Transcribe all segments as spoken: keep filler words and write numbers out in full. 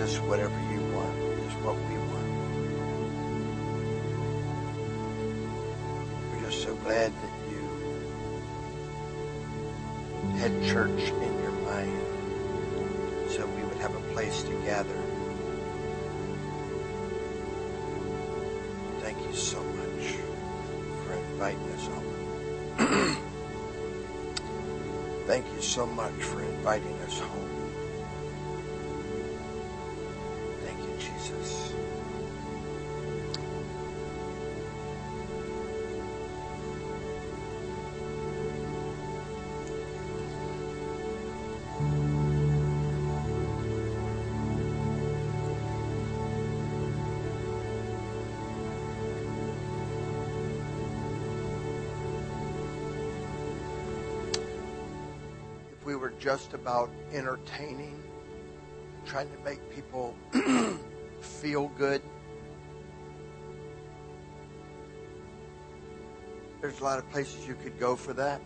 Jesus, whatever you want is what we want. We're just so glad that you had church in your mind so we would have a place to gather. Thank you so much for inviting us home. Thank you so much for inviting us home. Thank you, Jesus. We were just about entertaining, trying to make people feel good. There's a lot of places you could go for that.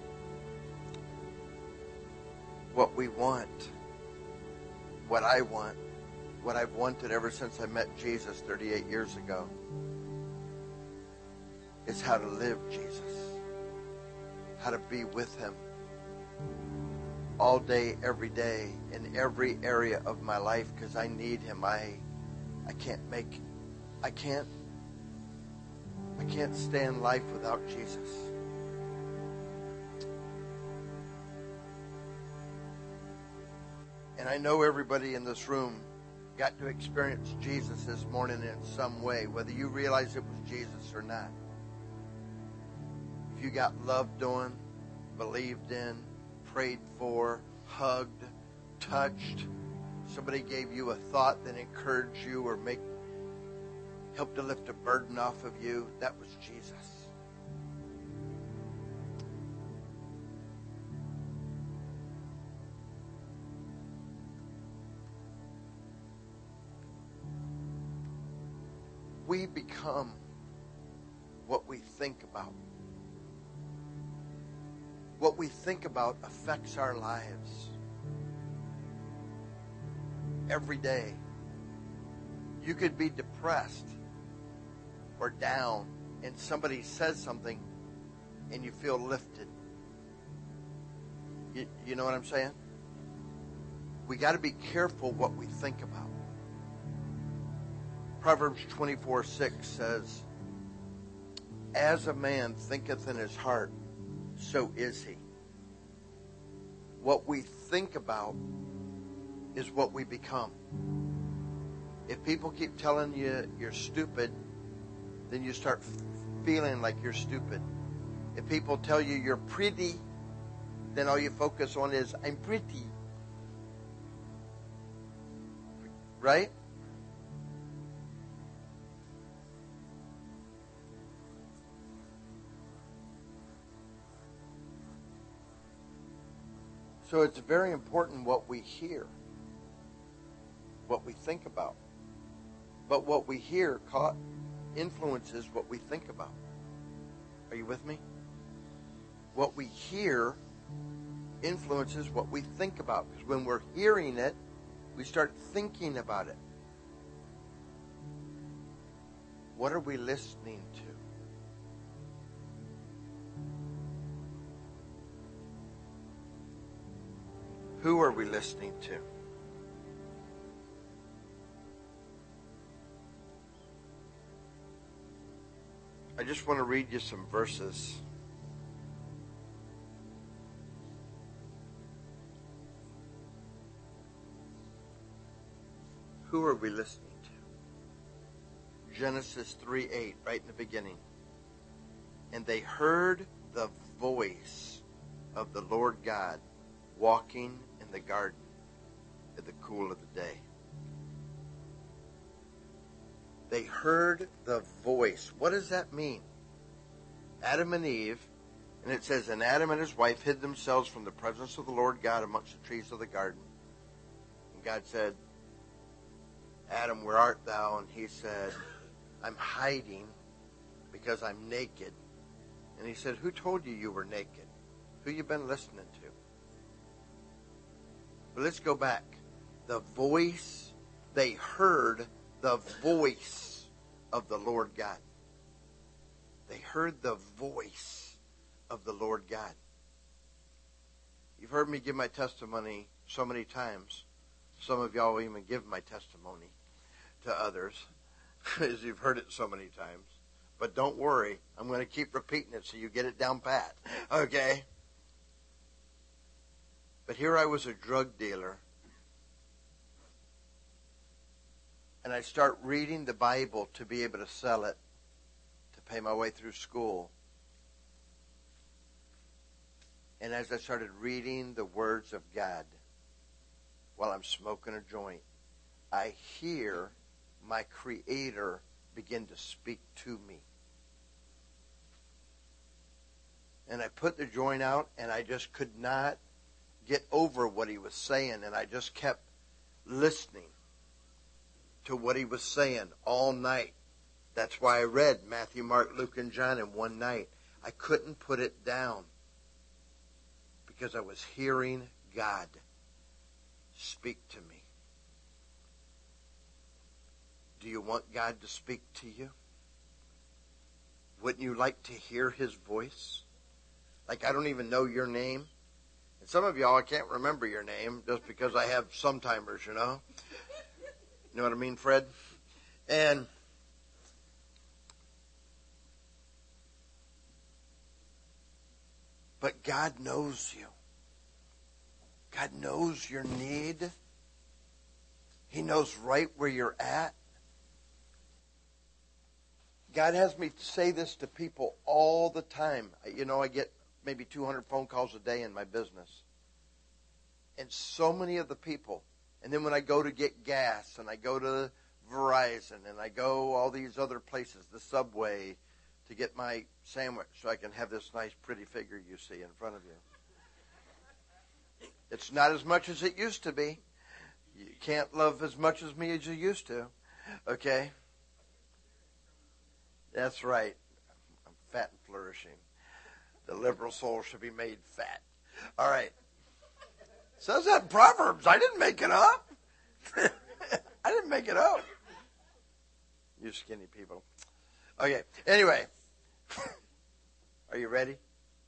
What we want, what I want, what I've wanted ever since I met Jesus thirty-eight years ago is how to live Jesus, how to be with Him all day, every day, in every area of my life, because I need Him. I, I can't make, I can't, I can't stand life without Jesus. And I know everybody in this room got to experience Jesus this morning in some way, whether you realize it was Jesus or not. If you got loved on, believed in, prayed for, hugged, touched, somebody gave you a thought that encouraged you or make helped to lift a burden off of you, that was Jesus. We become what we think about. What we think about affects our lives. Every day. You could be depressed or down, and somebody says something, and you feel lifted. You, you know what I'm saying? We got to be careful what we think about. Proverbs twenty-four six says, "As a man thinketh in his heart, so is he." What we think about is what we become. If people keep telling you you're stupid, then you start feeling like you're stupid. If people tell you you're pretty, then all you focus on is, I'm pretty. Right? So it's very important what we hear, what we think about. But what we hear influences what we think about. Are you with me? What we hear influences what we think about. Because when we're hearing it, we start thinking about it. What are we listening to? Who are we listening to? I just want to read you some verses. Who are we listening to? Genesis three eight, right in the beginning. And they heard the voice of the Lord God walking in the garden at the cool of the day. They heard the voice. What does that mean? Adam and Eve, and it says, and Adam and his wife hid themselves from the presence of the Lord God amongst the trees of the garden. And God said, Adam, where art thou? And he said, I'm hiding because I'm naked. And he said, who told you you were naked? Who you been listening to? But let's go back. The voice they heard the voice of the Lord God. They heard the voice of the Lord God. You've heard me give my testimony so many times. Some of y'all even give my testimony to others, as you've heard it so many times. But don't worry, I'm going to keep repeating it so you get it down pat. Okay? But here I was a drug dealer. And I start reading the Bible to be able to sell it, to pay my way through school. And as I started reading the words of God while I'm smoking a joint, I hear my Creator begin to speak to me. And I put the joint out, and I just could not get over what he was saying, and I just kept listening to what he was saying all night. That's why I read Matthew, Mark, Luke, and John in one night. I couldn't put it down because I was hearing God speak to me. Do you want God to speak to you? Wouldn't you like to hear his voice? Like, I don't even know your name. And some of y'all, I can't remember your name just because I have sometimers, you know. You know what I mean, Fred? And but God knows you. God knows your need. He knows right where you're at. God has me say this to people all the time. You know, I get maybe two hundred phone calls a day in my business. And so many of the people, and then when I go to get gas, and I go to Verizon, and I go all these other places, the Subway, to get my sandwich so I can have this nice pretty figure you see in front of you. It's not as much as it used to be. You can't love as much as me as you used to. Okay? That's right. I'm fat and flourishing. The liberal soul should be made fat. All right. Says that in Proverbs. I didn't make it up. I didn't make it up. You skinny people. Okay. Anyway. Are you ready?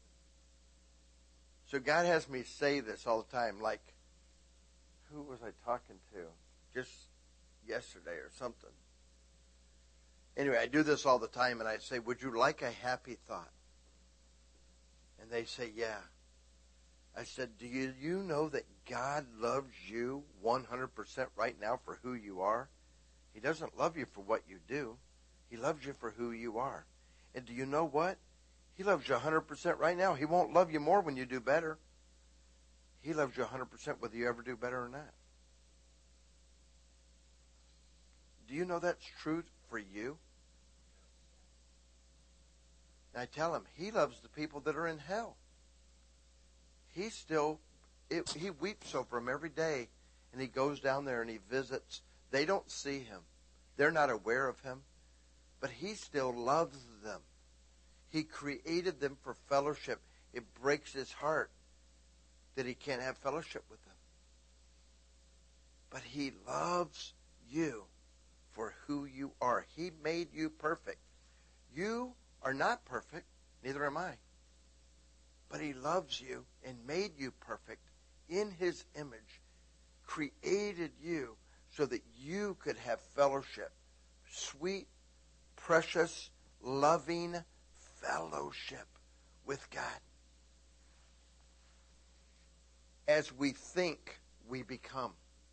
So God has me say this all the time. Like, who was I talking to? Just yesterday or something. Anyway, I do this all the time, and I say, would you like a happy thought? And they say, yeah. I said, do you, you know that God loves you one hundred percent right now for who you are? He doesn't love you for what you do. He loves you for who you are. And do you know what? He loves you one hundred percent right now. He won't love you more when you do better. He loves you one hundred percent whether you ever do better or not. Do you know that's true for you? And I tell him, he loves the people that are in hell. He still, it, he weeps over them every day. And he goes down there and he visits. They don't see him. They're not aware of him. But he still loves them. He created them for fellowship. It breaks his heart that he can't have fellowship with them. But he loves you for who you are. He made you perfect. You are not perfect, neither am I. But he loves you and made you perfect in his image, created you so that you could have fellowship, sweet, precious, loving fellowship with God. As we think, we become.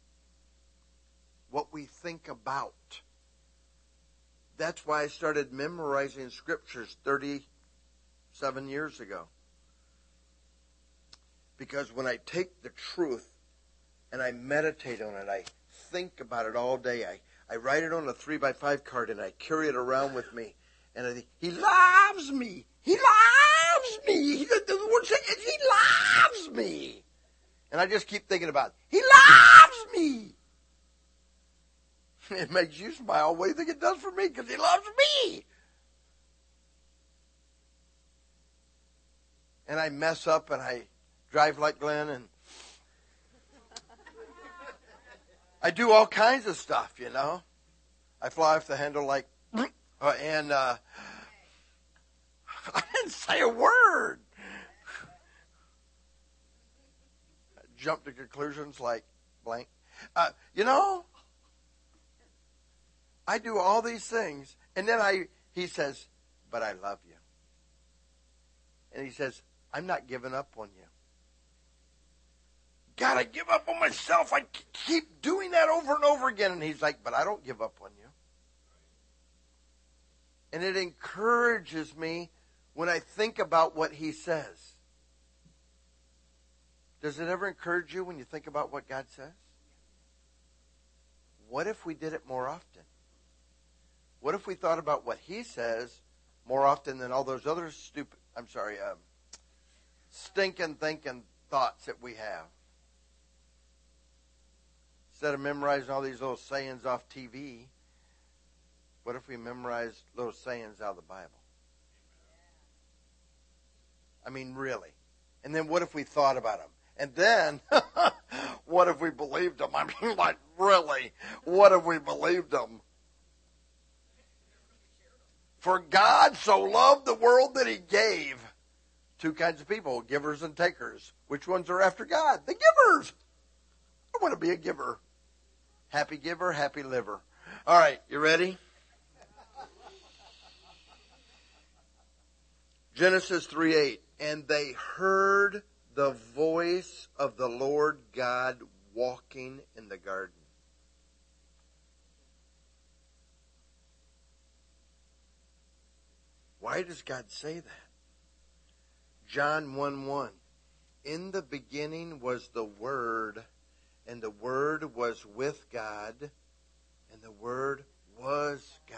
What we think about. That's why I started memorizing scriptures thirty-seven years ago. Because when I take the truth and I meditate on it, I think about it all day. I, I write it on a three by five card and I carry it around with me. And I think, he loves me. He loves me. He, the, the word says, he loves me. And I just keep thinking about it. He loves me. It makes you smile. What do you think it does for me? Because he loves me. And I mess up and I drive like Glenn and I do all kinds of stuff, you know. I fly off the handle like, uh, and uh, I didn't say a word. I jump to conclusions like blank. Uh, you know, I do all these things, and then I he says, but I love you. And he says, I'm not giving up on you. God, I give up on myself. I keep doing that over and over again. And he's like, but I don't give up on you. And it encourages me when I think about what he says. Does it ever encourage you when you think about what God says? What if we did it more often? What if we thought about what he says more often than all those other stupid, I'm sorry, um, stinking thinking thoughts that we have? Instead of memorizing all these little sayings off T V, what if we memorized little sayings out of the Bible? I mean, really. And then what if we thought about them? And then, what if we believed them? I mean, like, really, what if we believed them? For God so loved the world that he gave. Two kinds of people, givers and takers. Which ones are after God? The givers. I want to be a giver. Happy giver, happy liver. All right, you ready? Genesis three eight. And they heard the voice of the Lord God walking in the garden. Why does God say that? John one one. In the beginning was the Word, and the Word was with God, and the Word was God.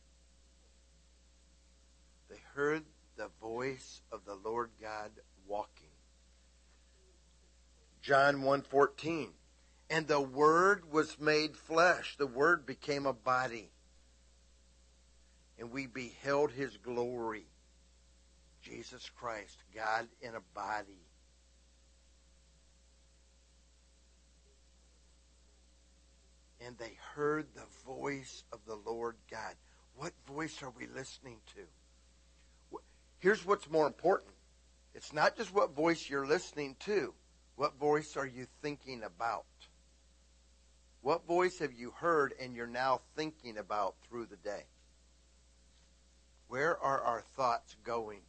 They heard the voice of the Lord God walking. John one fourteen. And the Word was made flesh. The Word became a body. And we beheld his glory. Jesus Christ, God in a body. And they heard the voice of the Lord God. What voice are we listening to? Here's what's more important. It's not just what voice you're listening to. What voice are you thinking about? What voice have you heard and you're now thinking about through the day? Where are our thoughts going?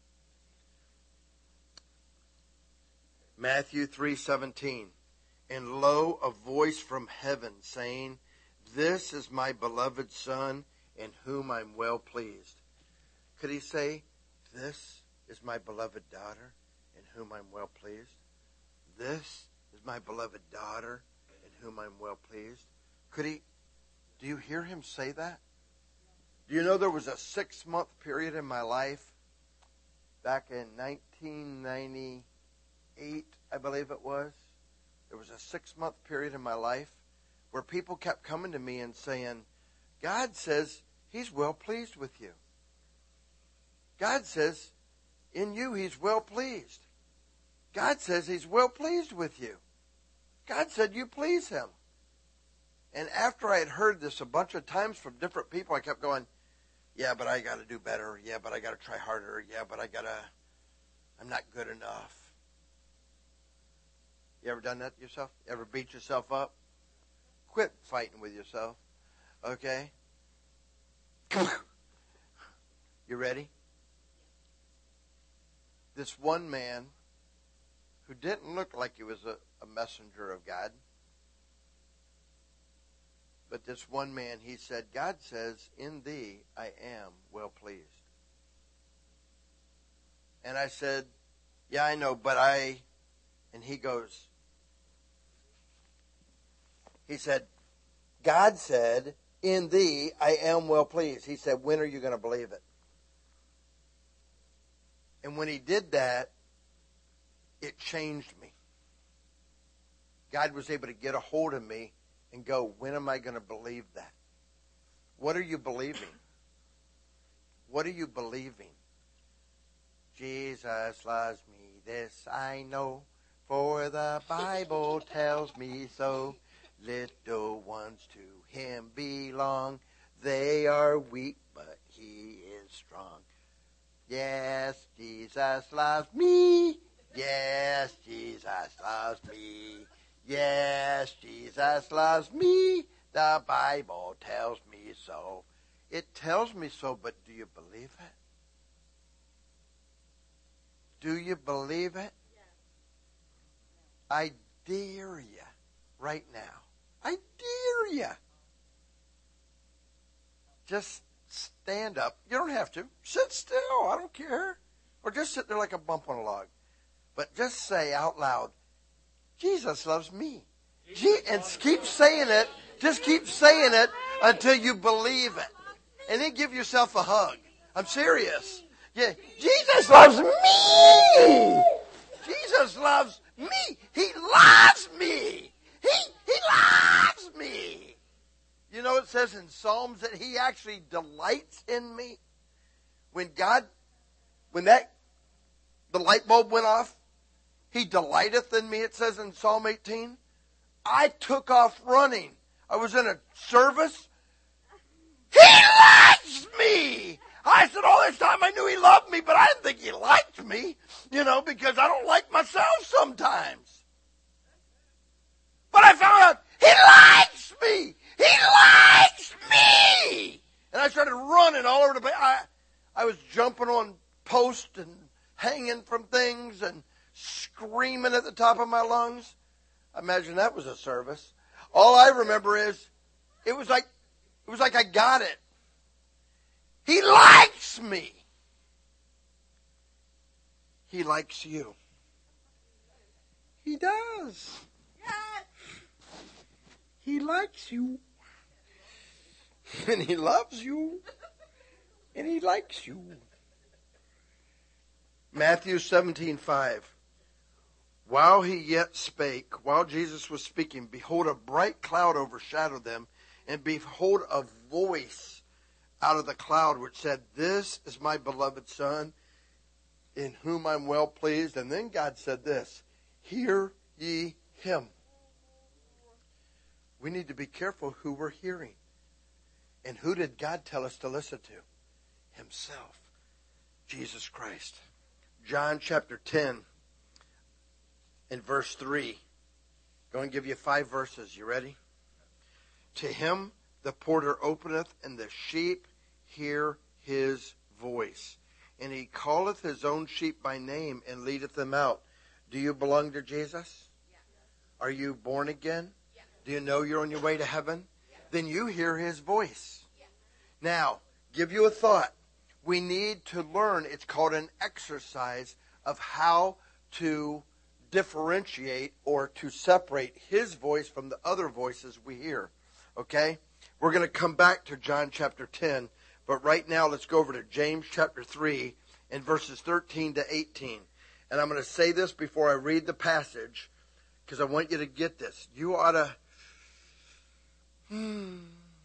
Matthew three seventeen. And lo, a voice from heaven saying, this is my beloved Son, in whom I'm well pleased. Could he say, this is my beloved daughter, in whom I'm well pleased? This is my beloved daughter, in whom I'm well pleased. Could he, do you hear him say that? Do you know there was a six-month period in my life back in nineteen ninety-eight, I believe it was? There was a six-month period in my life where people kept coming to me and saying, God says he's well pleased with you. God says in you he's well pleased. God says he's well pleased with you. God said you please him. And after I had heard this a bunch of times from different people, I kept going, yeah, but I got to do better. Yeah, but I got to try harder. Yeah, but I got to, I'm not good enough. You ever done that to yourself? You ever beat yourself up? Quit fighting with yourself. Okay? You ready? This one man who didn't look like he was a, a messenger of God, but this one man, he said, God says, in thee I am well pleased. And I said, yeah, I know, but I, and he goes, he said, God said, in thee I am well pleased. He said, when are you going to believe it? And when he did that, it changed me. God was able to get a hold of me and go, when am I going to believe that? What are you believing? What are you believing? Jesus loves me, this I know, for the Bible tells me so. Little ones to him belong. They are weak, but he is strong. Yes, Jesus loves me. Yes, Jesus loves me. Yes, Jesus loves me. The Bible tells me so. It tells me so, but do you believe it? Do you believe it? I dare you right now. I dare you. Just stand up. You don't have to. Sit still. I don't care. Or just sit there like a bump on a log. But just say out loud, Jesus loves me. Je- and keep saying it. Just keep saying it until you believe it. And then give yourself a hug. I'm serious. Yeah, Jesus loves me. Jesus loves me. He loves me. He, he loves me. You know, it says in Psalms that he actually delights in me. When God, when that, the light bulb went off, he delighteth in me, it says in Psalm eighteen. I took off running. I was in a service. He likes me. I said, all this time I knew he loved me, but I didn't think he liked me, you know, because I don't like myself sometimes. But I found out he likes me. He likes me. And I started running all over the place. I, I was jumping on posts and hanging from things and screaming at the top of my lungs. I imagine that was a service. All I remember is it was like it was like I got it. He likes me. He likes you. He does. He likes you. And he loves you. And he likes you. Matthew seventeen five. While he yet spake, while Jesus was speaking, behold, a bright cloud overshadowed them, and behold, a voice out of the cloud which said, this is my beloved Son, in whom I'm well pleased. And then God said this, hear ye him. We need to be careful who we're hearing. And who did God tell us to listen to? Himself. Jesus Christ. John chapter ten and verse three. Going to give you five verses. You ready? To him the porter openeth, and the sheep hear his voice. And he calleth his own sheep by name, and leadeth them out. Do you belong to Jesus? Yeah. Are you born again? Yeah. Do you know you're on your way to heaven? Yeah. Then you hear his voice. Yeah. Now, give you a thought. We need to learn, it's called an exercise of how to differentiate or to separate his voice from the other voices we hear. Okay? We're going to come back to John chapter ten, but right now let's go over to James chapter three and verses thirteen to eighteen. And I'm going to say this before I read the passage because I want you to get this. You ought to... Hmm,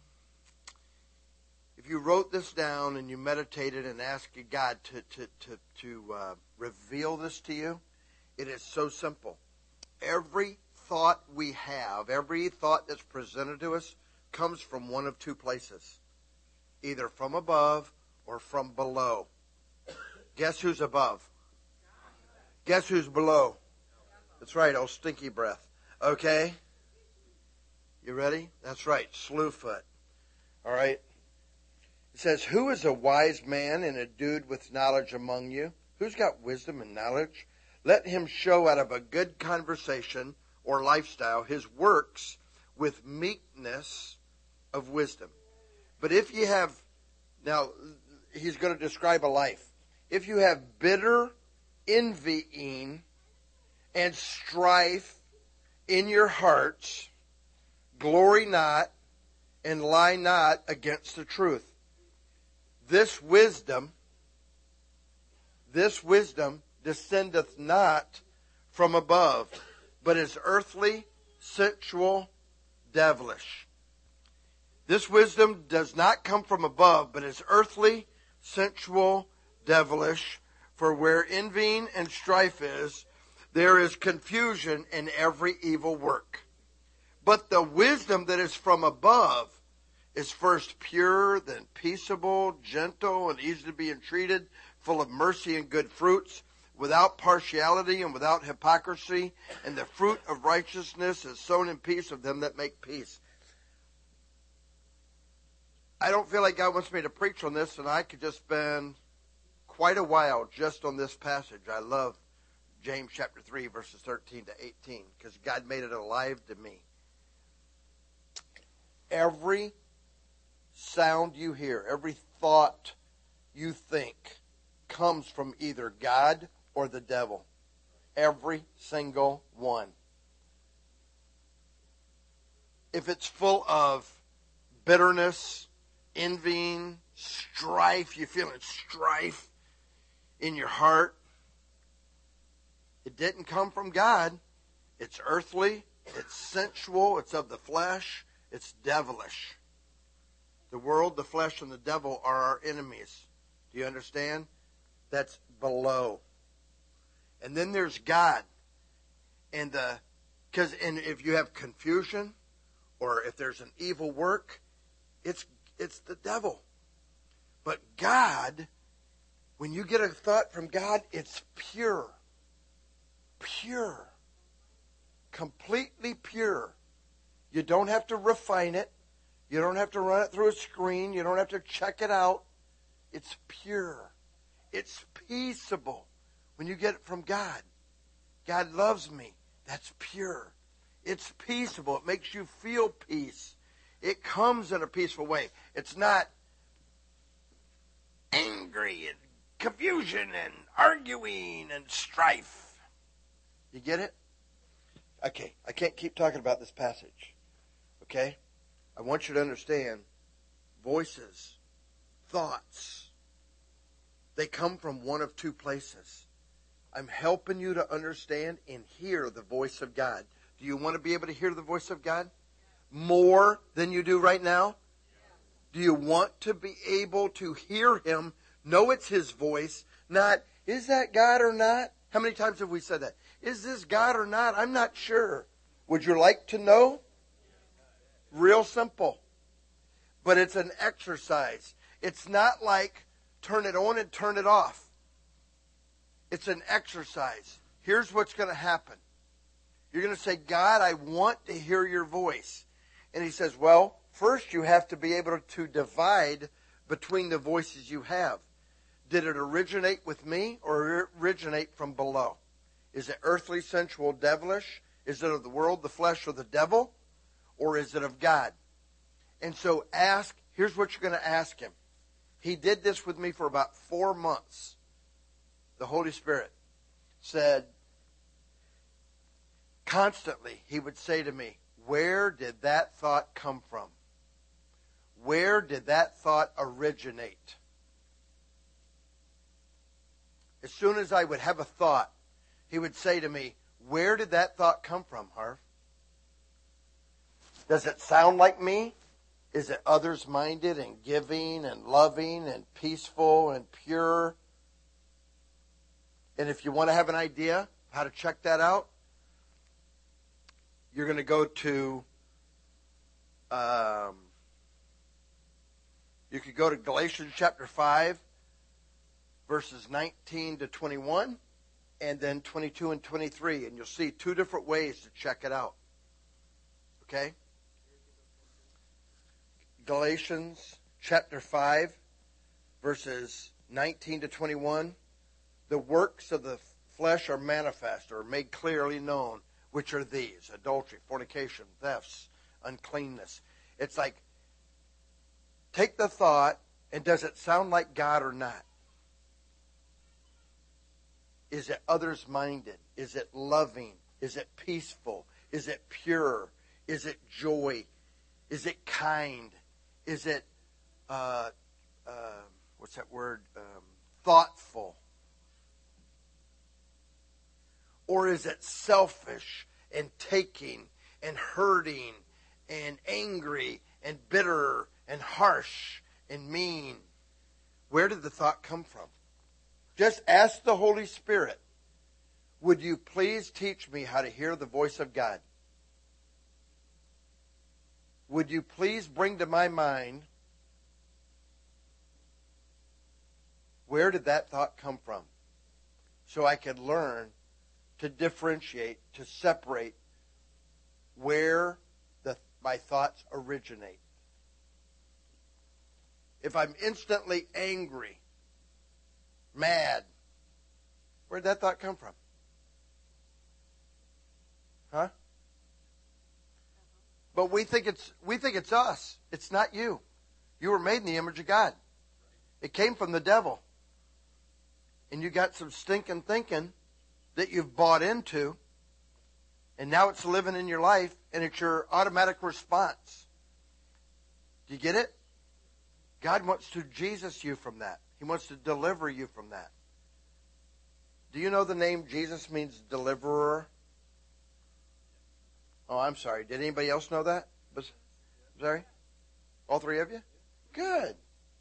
if you wrote this down and you meditated and asked God to, to, to, to uh, reveal this to you, it is so simple. Every thought we have, every thought that's presented to us comes from one of two places. Either from above or from below. Guess who's above? Guess who's below? That's right, old stinky breath. Okay? You ready? That's right, Slewfoot. All right? It says, who is a wise man and a dude with knowledge among you? Who's got wisdom and knowledge? Let him show out of a good conversation or lifestyle his works with meekness of wisdom. But if you have, now he's going to describe a life. If you have bitter envying and strife in your hearts, glory not and lie not against the truth. This wisdom, this wisdom descendeth not from above, but is earthly, sensual, devilish. This wisdom does not come from above, but is earthly, sensual, devilish. For where envying and strife is, there is confusion in every evil work. But the wisdom that is from above is first pure, then peaceable, gentle, and easy to be entreated, full of mercy and good fruits, without partiality and without hypocrisy. And the fruit of righteousness is sown in peace of them that make peace. I don't feel like God wants me to preach on this, and I could just spend quite a while just on this passage. I love James chapter three, verses thirteen to eighteen, because God made it alive to me. Every sound you hear, every thought you think comes from either God or the devil. Every single one. If it's full of bitterness, envying, strife, you feel it strife in your heart, it didn't come from God. It's earthly, it's sensual, it's of the flesh, it's devilish. The world, the flesh, and the devil are our enemies. Do you understand? That's below. And then there's God. And the, because and if you have confusion, or if there's an evil work, it's it's the devil. But God, when you get a thought from God, it's pure. Pure. Completely pure. You don't have to refine it. You don't have to run it through a screen. You don't have to check it out. It's pure. It's peaceable when you get it from God. God loves me. That's pure. It's peaceable. It makes you feel peace. It comes in a peaceful way. It's not angry and confusion and arguing and strife. You get it? Okay, I can't keep talking about this passage. Okay? I want you to understand voices, thoughts, they come from one of two places. I'm helping you to understand and hear the voice of God. Do you want to be able to hear the voice of God more than you do right now? Do you want to be able to hear Him, know it's His voice, not, is that God or not? How many times have we said that? Is this God or not? I'm not sure. Would you like to know? Real simple. But it's an exercise. It's not like turn it on and turn it off. It's an exercise. Here's what's going to happen. You're going to say, God, I want to hear your voice. And He says, well, first you have to be able to divide between the voices you have. Did it originate with me or originate from below? Is it earthly, sensual, devilish? Is it of the world, the flesh, or the devil? Or is it of God? And so ask, here's what you're going to ask Him. He did this with me for about four months. The Holy Spirit said, constantly, He would say to me, where did that thought come from? Where did that thought originate? As soon as I would have a thought, He would say to me, where did that thought come from, Harv? Does it sound like me? Is it others-minded and giving and loving and peaceful and pure? And if you want to have an idea how to check that out, you're going to go to, um, you could go to Galatians chapter five, verses nineteen to twenty-one, and then twenty-two and twenty-three, and you'll see two different ways to check it out. Okay? Galatians chapter five, verses nineteen to twenty-one. The works of the flesh are manifest, or made clearly known, which are these: adultery, fornication, thefts, uncleanness. It's like, take the thought, and does it sound like God or not? Is it others-minded? Is it loving? Is it peaceful? Is it pure? Is it joy? Is it kind? Is it, uh, uh, what's that word? Um, thoughtful? Or is it selfish and taking and hurting and angry and bitter and harsh and mean? Where did the thought come from? Just ask the Holy Spirit, would you please teach me how to hear the voice of God? would you please bring to my mind, where did that thought come from? So I could learn to differentiate, to separate where the, my thoughts originate. If I'm instantly angry, mad, where'd that thought come from? Huh? But we think it's we think it's us. It's not you. You were made in the image of God. It came from the devil. And you got some stinking thinking that you've bought into, and now it's living in your life, and it's your automatic response. Do you get it? God wants to Jesus you from that. He wants to deliver you from that. Do you know the name Jesus means deliverer? Oh, I'm sorry. Did anybody else know that? Sorry? All three of you? Good.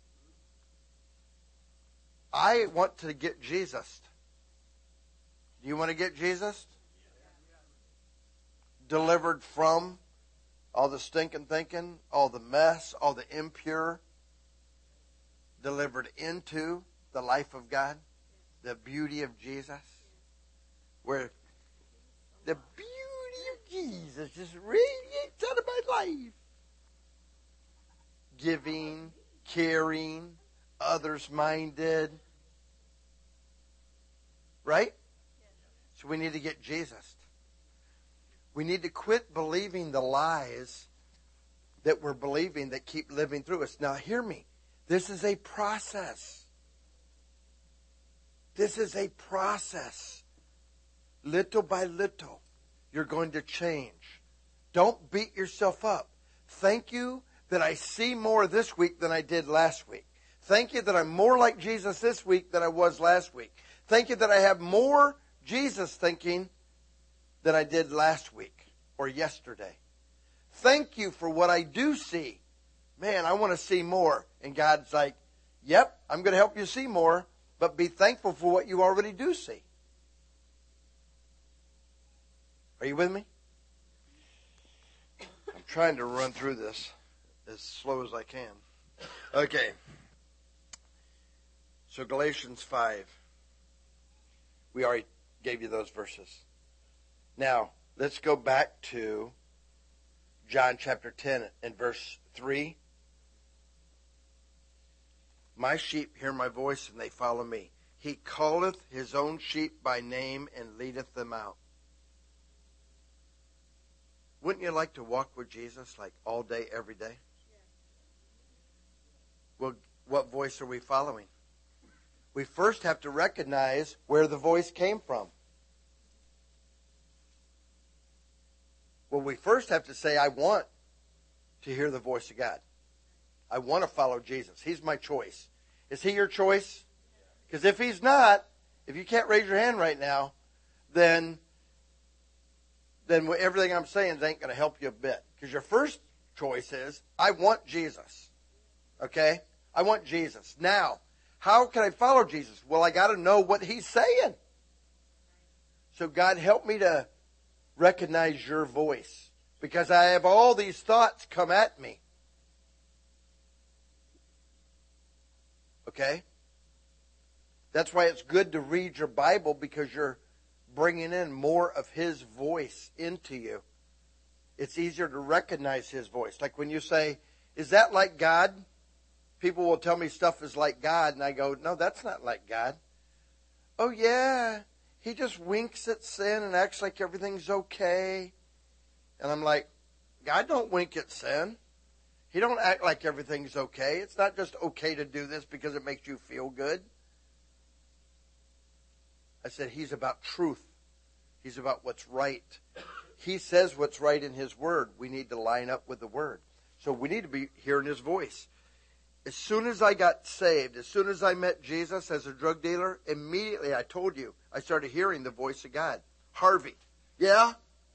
I want to get Jesus. Do you want to get Jesus? Delivered from all the stinking thinking, all the mess, all the impure. Delivered into the life of God. The beauty of Jesus. Where the beauty of Jesus just radiates out of my life. Giving, caring, others-minded. Right? So we need to get Jesus. We need to quit believing the lies that we're believing that keep living through us. Now hear me. This is a process. This is a process. Little by little, you're going to change. Don't beat yourself up. Thank you that I see more this week than I did last week. Thank you that I'm more like Jesus this week than I was last week. Thank you that I have more Jesus thinking than I did last week or yesterday. Thank you for what I do see. Man, I want to see more. And God's like, yep, I'm going to help you see more, but be thankful for what you already do see. Are you with me? I'm trying to run through this as slow as I can. Okay. So Galatians five. We already gave you those verses. Now, let's go back to John chapter ten and verse three. My sheep hear my voice, and they follow me. He calleth his own sheep by name and leadeth them out. Wouldn't you like to walk with Jesus like all day, every day? Well, what voice are we following? We first have to recognize where the voice came from. Well, we first have to say, I want to hear the voice of God. I want to follow Jesus. He's my choice. Is he your choice? Because if he's not, if you can't raise your hand right now, then, then everything I'm saying ain't going to help you a bit. Because your first choice is, I want Jesus. Okay? I want Jesus. Now, how can I follow Jesus? Well, I got to know what he's saying. So God, help me to recognize your voice. Because I have all these thoughts come at me. Okay? That's why it's good to read your Bible, because you're bringing in more of his voice into you. It's easier to recognize his voice. Like when you say, is that like God? People will tell me stuff is like God, and I go, no, that's not like God. Oh, yeah, he just winks at sin and acts like everything's okay. And I'm like, God don't wink at sin. He don't act like everything's okay. It's not just okay to do this because it makes you feel good. I said, he's about truth. He's about what's right. He says what's right in his word. We need to line up with the word. So we need to be hearing his voice. As soon as I got saved, as soon as I met Jesus as a drug dealer, immediately, I told you, I started hearing the voice of God. Harvey. Yeah?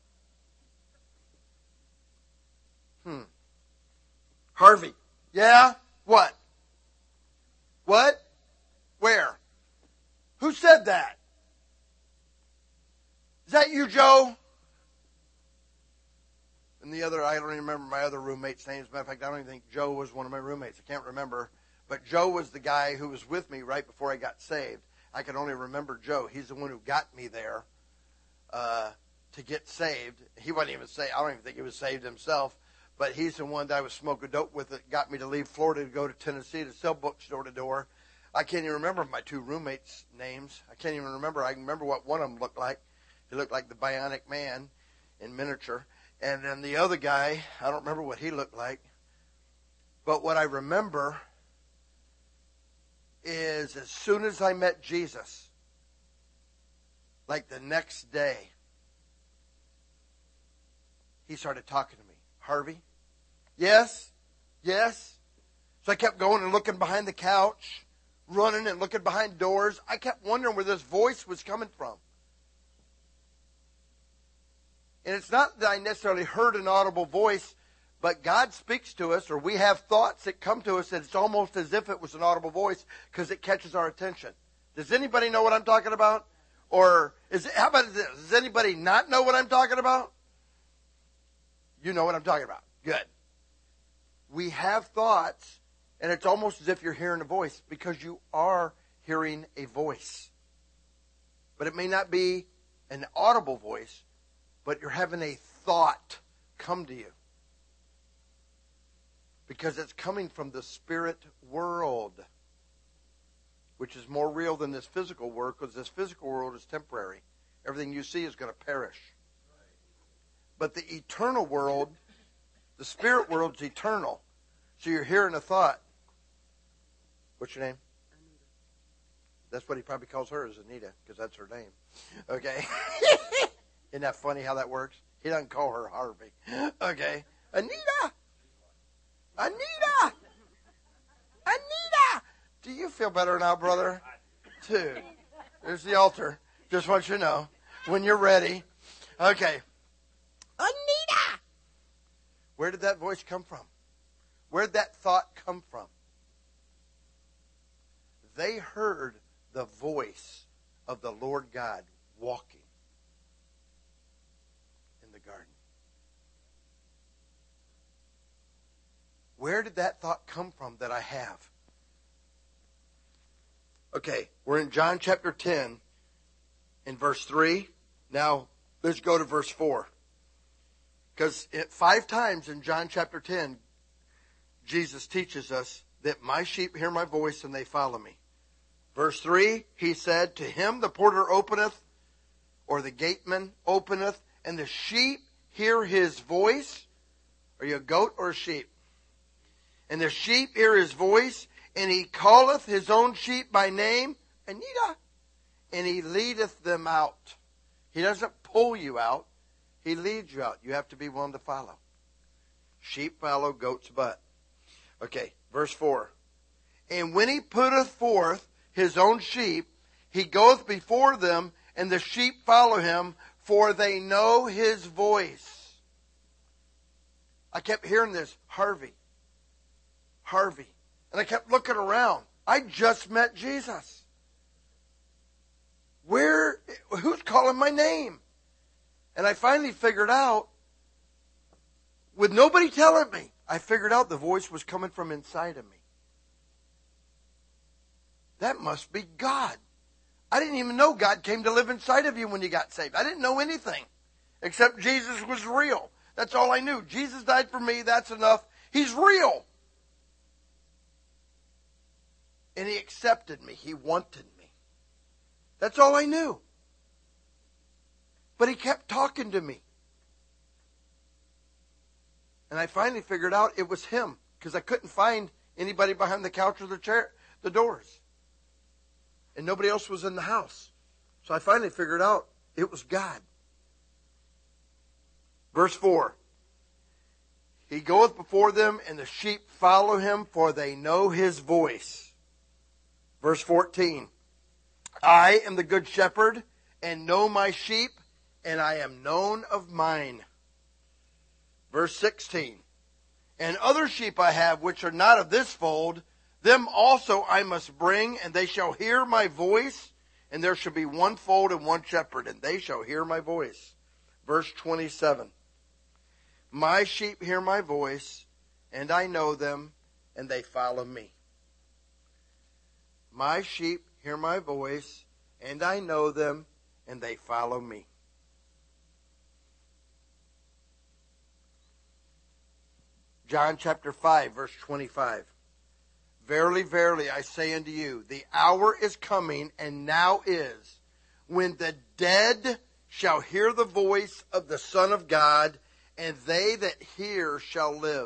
Hmm. Harvey. Yeah? What? What? Where? Who said that? Is that you, Joe? And the other, I don't even remember my other roommate's name. As a matter of fact, I don't even think Joe was one of my roommates. I can't remember. But Joe was the guy who was with me right before I got saved. I can only remember Joe. He's the one who got me there uh, to get saved. He wasn't even saved. I don't even think he was saved himself. But he's the one that I was smoking dope with that got me to leave Florida to go to Tennessee to sell books door to door. I can't even remember my two roommates' names. I can't even remember. I can remember what one of them looked like. He looked like the Bionic Man in miniature. And then the other guy, I don't remember what he looked like. But what I remember is as soon as I met Jesus, like the next day, he started talking to me. Harvey? Yes? Yes? So I kept going and looking behind the couch, running and looking behind doors. I kept wondering where this voice was coming from. And it's not that I necessarily heard an audible voice, but God speaks to us, or we have thoughts that come to us that it's almost as if it was an audible voice because it catches our attention. Does anybody know what I'm talking about? Or is it, how about this? Does anybody not know what I'm talking about? You know what I'm talking about. Good. We have thoughts, and it's almost as if you're hearing a voice because you are hearing a voice. But it may not be an audible voice, but you're having a thought come to you. Because it's coming from the spirit world, which is more real than this physical world, because this physical world is temporary. Everything you see is going to perish. But the eternal world, the spirit world is eternal. So you're hearing a thought. What's your name? Anita. That's what he probably calls her, is Anita, because that's her name. Okay. Isn't that funny how that works? He doesn't call her Harvey. Okay. Anita! Anita! Anita! Do you feel better now, brother? Dude. There's the altar. Just want you to know. When you're ready. Okay. Anita! Where did that voice come from? Where did that thought come from? They heard the voice of the Lord God walking in the garden. Where did that thought come from that I have? Okay, we're in John chapter ten, in verse three. Now, let's go to verse four. Because five times in John chapter ten, Jesus teaches us that my sheep hear my voice and they follow me. Verse three, he said, to him the porter openeth, or the gateman openeth, and the sheep hear his voice. Are you a goat or a sheep? And the sheep hear his voice, and he calleth his own sheep by name, Anita, and he leadeth them out. He doesn't pull you out. He leads you out. You have to be willing to follow. Sheep follow goat's butt. Okay, verse four. And when he putteth forth his own sheep, he goeth before them, and the sheep follow him, for they know his voice. I kept hearing this, Harvey. Harvey. And I kept looking around. I just met Jesus. Where, who's calling my name? And I finally figured out, with nobody telling me, I figured out the voice was coming from inside of me. That must be God. I didn't even know God came to live inside of you when you got saved. I didn't know anything except Jesus was real. That's all I knew. Jesus died for me. That's enough. He's real. And he accepted me. He wanted me. That's all I knew. But he kept talking to me. And I finally figured out it was him, because I couldn't find anybody behind the couch or the chair, the doors. And nobody else was in the house. So I finally figured out it was God. Verse four. He goeth before them, and the sheep follow him, for they know his voice. Verse fourteen. I am the good shepherd, and know my sheep, and I am known of mine. Verse sixteen. And other sheep I have, which are not of this fold, them also I must bring, and they shall hear my voice, and there shall be one fold and one shepherd, and they shall hear my voice. Verse twenty-seven. My sheep hear my voice, and I know them, and they follow me. My sheep hear my voice, and I know them, and they follow me. John chapter five, verse twenty-five. Verily, verily, I say unto you, the hour is coming, and now is, when the dead shall hear the voice of the Son of God, and they that hear shall live.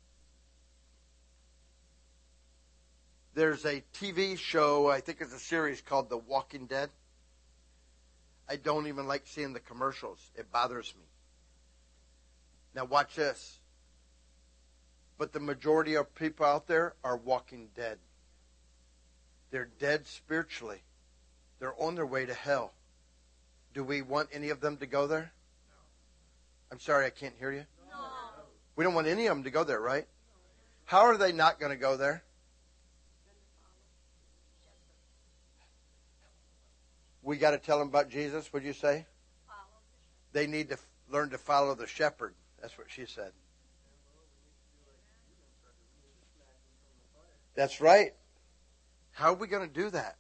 There's a T V show, I think it's a series called The Walking Dead. I don't even like seeing the commercials. It bothers me. Now watch this. But the majority of people out there are walking dead. They're dead spiritually. They're on their way to hell. Do we want any of them to go there? No. I'm sorry, I can't hear you. No. We don't want any of them to go there, right? How are they not going to go there? We got to tell them about Jesus, would you say? They need to learn to follow the shepherd. That's what she said. That's right. How are we going to do that?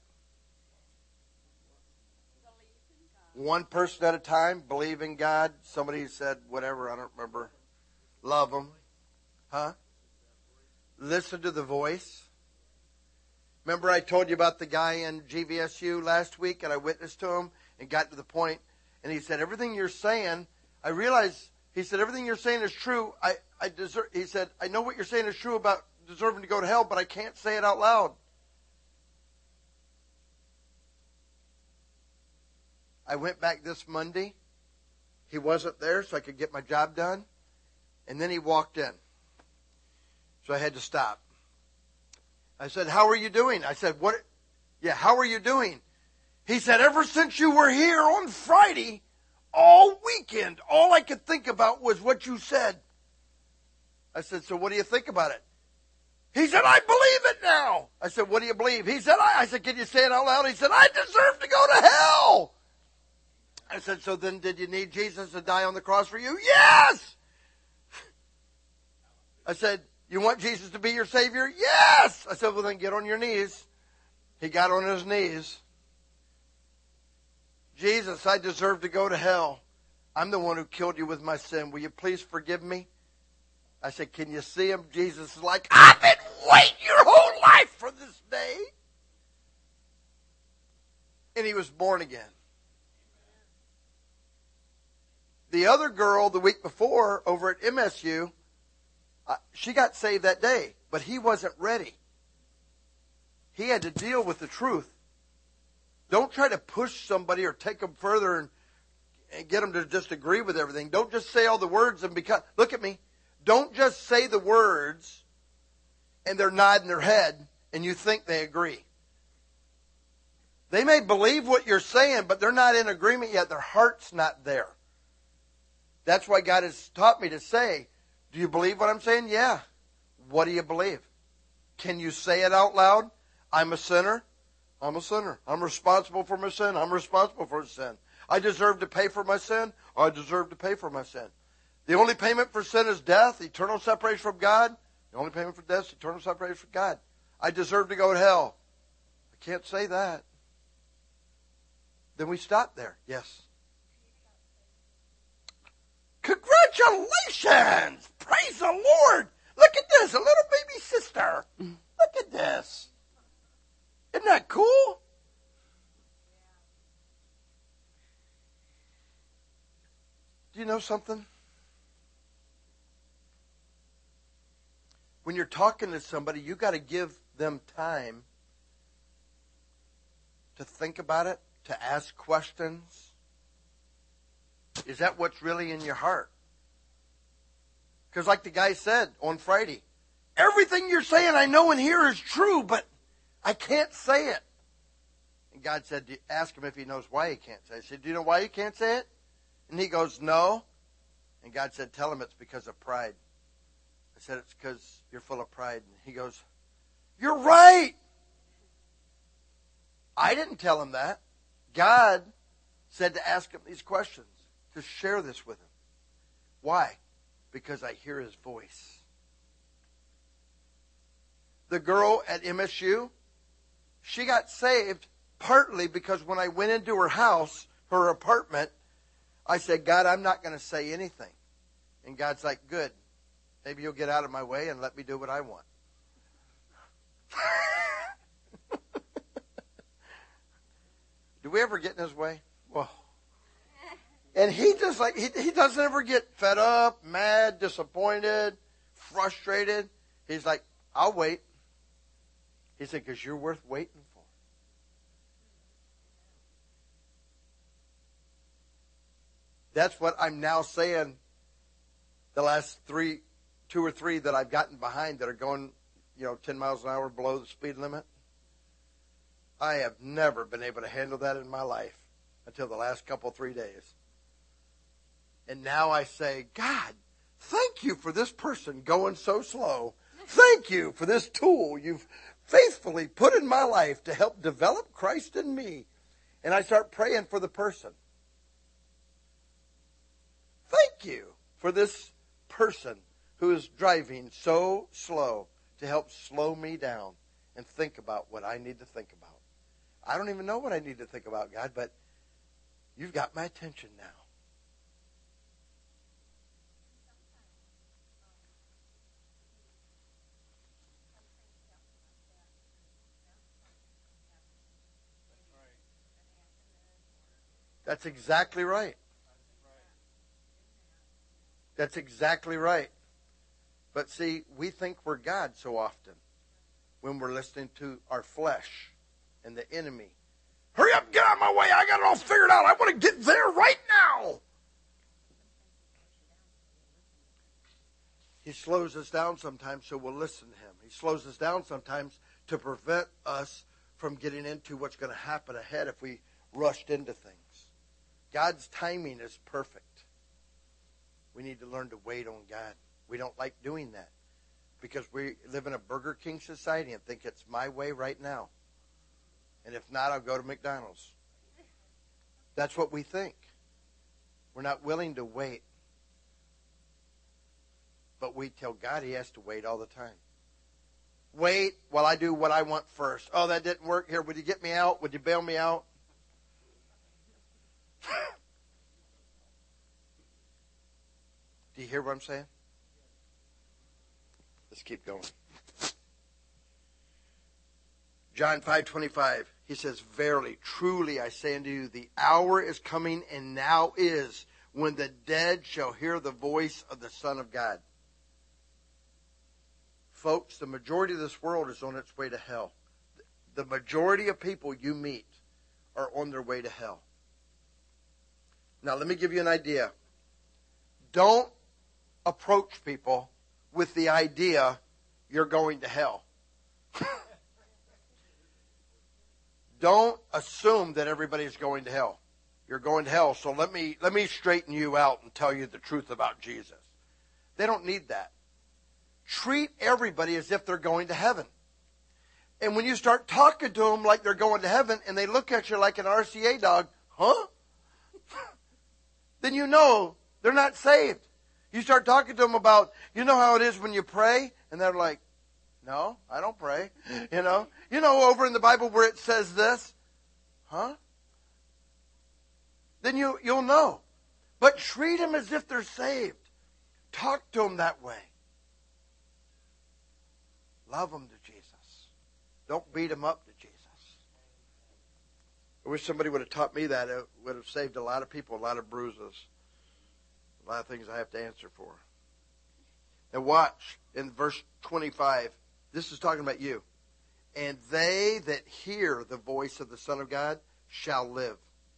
One person at a time, believe in God. Somebody said whatever, I don't remember. Love them. Huh? Listen to the voice. Remember I told you about the guy in G V S U last week, and I witnessed to him and got to the point, and he said, everything you're saying, I realize, he said, everything you're saying is true. I, I deserve, he said, I know what you're saying is true about deserving to go to hell, but I can't say it out loud. I went back this Monday. He wasn't there, so I could get my job done. And then he walked in. So I had to stop. I said, how are you doing? I said, what? Yeah, how are you doing? He said, ever since you were here on Friday, all weekend, all I could think about was what you said. I said, so what do you think about it? He said, I believe it now. I said, what do you believe? He said, I, I said, can you say it out loud? He said, I deserve to go to hell. I said, so then did you need Jesus to die on the cross for you? Yes! I said, you want Jesus to be your Savior? Yes! I said, well then get on your knees. He got on his knees. Jesus, I deserve to go to hell. I'm the one who killed you with my sin. Will you please forgive me? I said, can you see him? Jesus is like, I've been waiting your whole life for this day. And he was born again. The other girl the week before over at M S U, uh, she got saved that day, but he wasn't ready. He had to deal with the truth. Don't try to push somebody or take them further and, and get them to just agree with everything. Don't just say all the words and become, look at me. Don't just say the words and they're nodding their head and you think they agree. They may believe what you're saying, but they're not in agreement yet. Their heart's not there. That's why God has taught me to say, do you believe what I'm saying? Yeah. What do you believe? Can you say it out loud? I'm a sinner. I'm a sinner. I'm responsible for my sin. I'm responsible for sin. I deserve to pay for my sin. Or I deserve to pay for my sin. The only payment for sin is death, eternal separation from God. The only payment for death is eternal separation from God. I deserve to go to hell. I can't say that. Then we stop there. Yes. Congratulations! Praise the Lord! Look at this, a little baby sister. Look at this. Isn't that cool? Do you know something? When you're talking to somebody, you got to give them time to think about it, to ask questions. Is that what's really in your heart? Because like the guy said on Friday, everything you're saying I know and hear is true, but I can't say it. And God said, ask him if he knows why he can't say it. I said, do you know why you can't say it? And he goes, no. And God said, tell him it's because of pride. I said, it's because you're full of pride. And he goes, you're right. I didn't tell him that. God said to ask him these questions, to share this with him. Why? because I hear his voice. The girl at M S U, she got saved partly because when I went into her house, her apartment, I said, God, I'm not going to say anything. And God's like, good. Maybe you'll get out of my way and let me do what I want. Do we ever get in his way? Whoa. And he just like, he, he doesn't ever get fed up, mad, disappointed, frustrated. He's like, I'll wait. He said, because you're worth waiting for. That's what I'm now saying the last three, two or three that I've gotten behind that are going, you know, ten miles an hour below the speed limit. I have never been able to handle that in my life until the last couple, three days. And now I say, God, thank you for this person going so slow. Thank you for this tool you've faithfully put in my life to help develop Christ in me. And I start praying for the person. Thank you for this person who is driving so slow to help slow me down and think about what I need to think about. I don't even know what I need to think about, God, but you've got my attention now. That's exactly right. That's exactly right. But see, we think we're God so often when we're listening to our flesh and the enemy. Hurry up, get out of my way. I got it all figured out. I want to get there right now. He slows us down sometimes so we'll listen to him. He slows us down sometimes to prevent us from getting into what's going to happen ahead if we rushed into things. God's timing is perfect. We need to learn to wait on God. We don't like doing that because we live in a Burger King society and think it's my way right now. And if not, I'll go to McDonald's. That's what we think. We're not willing to wait. But we tell God he has to wait all the time. Wait while I do what I want first. Oh, that didn't work. Here, would you get me out? Would you bail me out? Do you hear what I'm saying? Let's keep going. John five twenty-five, he says, verily, truly, I say unto you, the hour is coming, and now is, when the dead shall hear the voice of the Son of God. Folks, the majority of this world is on its way to hell. The majority of people you meet are on their way to hell. Now, let me give you an idea. Don't approach people with the idea you're going to hell. Don't assume that everybody's going to hell. You're going to hell, so let me let me straighten you out and tell you the truth about Jesus. They don't need that. Treat everybody as if they're going to heaven. And when you start talking to them like they're going to heaven and they look at you like an R C A dog, huh? Then you know they're not saved. You start talking to them about, you know how it is when you pray? And they're like, no, I don't pray. You know, you know over in the Bible where it says this, huh? Then you, you'll know. But treat them as if they're saved. Talk to them that way. Love them to Jesus. Don't beat them up to Jesus. I wish somebody would have taught me that. It would have saved a lot of people, a lot of bruises. A lot of things I have to answer for. Now watch in verse twenty-five. This is talking about you. And they that hear the voice of the Son of God shall live.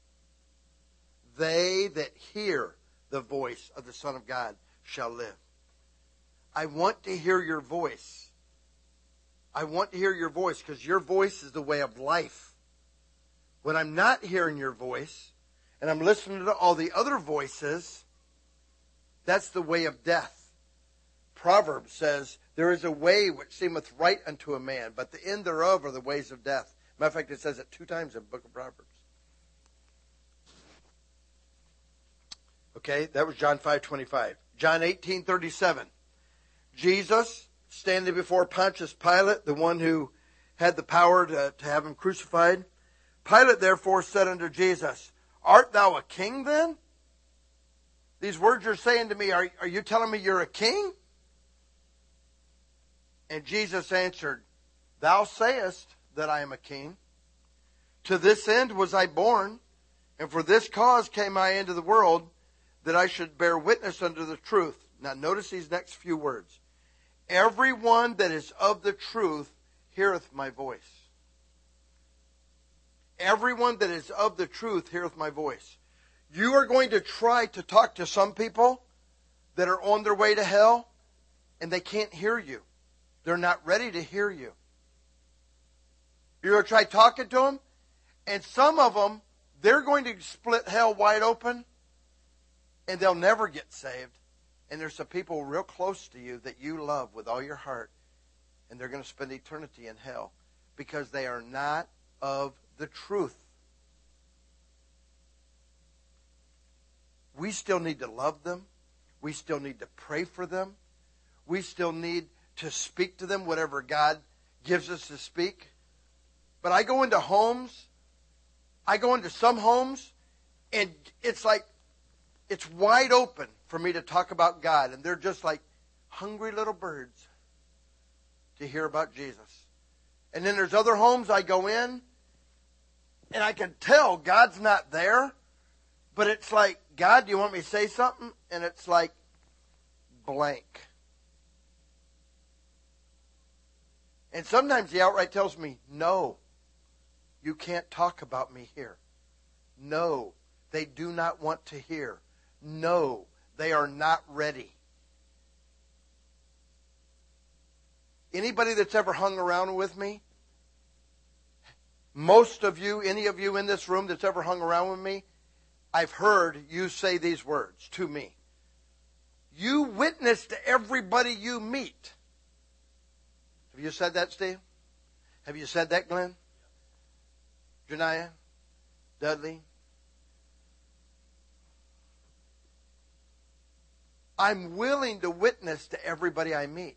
They that hear the voice of the Son of God shall live. I want to hear your voice. I want to hear your voice because your voice is the way of life. When I'm not hearing your voice and I'm listening to all the other voices, that's the way of death. Proverbs says, there is a way which seemeth right unto a man, but the end thereof are the ways of death. Matter of fact, it says it two times in the book of Proverbs. Okay, that was John five twenty-five. John eighteen thirty-seven. Jesus standing before Pontius Pilate, the one who had the power to, to have him crucified. Pilate therefore said unto Jesus, Art thou a king then? These words you're saying to me, are, are you telling me you're a king? And Jesus answered, Thou sayest that I am a king. To this end was I born, and for this cause came I into the world, that I should bear witness unto the truth. Now notice these next few words. Everyone that is of the truth heareth my voice. Everyone that is of the truth heareth my voice. You are going to try to talk to some people that are on their way to hell, and they can't hear you. They're not ready to hear you. You're going to try talking to them, and some of them, they're going to split hell wide open, and they'll never get saved. And there's some people real close to you that you love with all your heart, and they're going to spend eternity in hell because they are not of the truth. We still need to love them. We still need to pray for them. We still need to speak to them, whatever God gives us to speak. But I go into homes, I go into some homes, and it's like, it's wide open for me to talk about God. And they're just like hungry little birds to hear about Jesus. And then there's other homes I go in, and I can tell God's not there. But it's like, God, do you want me to say something? And it's like blank. And sometimes he outright tells me, no, you can't talk about me here. No, they do not want to hear. No, they are not ready. Anybody that's ever hung around with me, most of you, any of you in this room that's ever hung around with me, I've heard you say these words to me. You witness to everybody you meet. Have you said that, Steve? Have you said that, Glenn? Janiah? Dudley? I'm willing to witness to everybody I meet.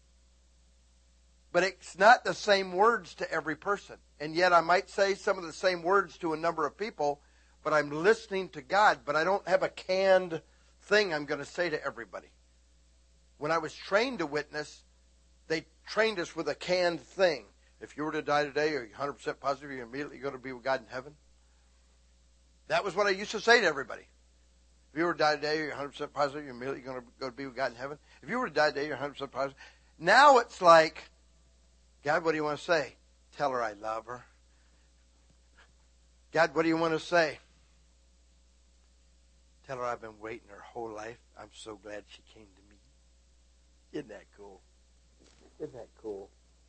But it's not the same words to every person. And yet I might say some of the same words to a number of people, but I'm listening to God, but I don't have a canned thing I'm going to say to everybody. When I was trained to witness, they trained us with a canned thing. If you were to die today, are you one hundred percent positive you're immediately going to be with God in heaven? That was what I used to say to everybody. If you were to die today, you're one hundred percent positive you're immediately going to go to be with God in heaven. If you were to die today, you're one hundred percent positive. Now it's like, God, what do you want to say? Tell her I love her. God, what do you want to say? Tell her I've been waiting her whole life. I'm so glad she came to me. Isn't that cool? Isn't that cool?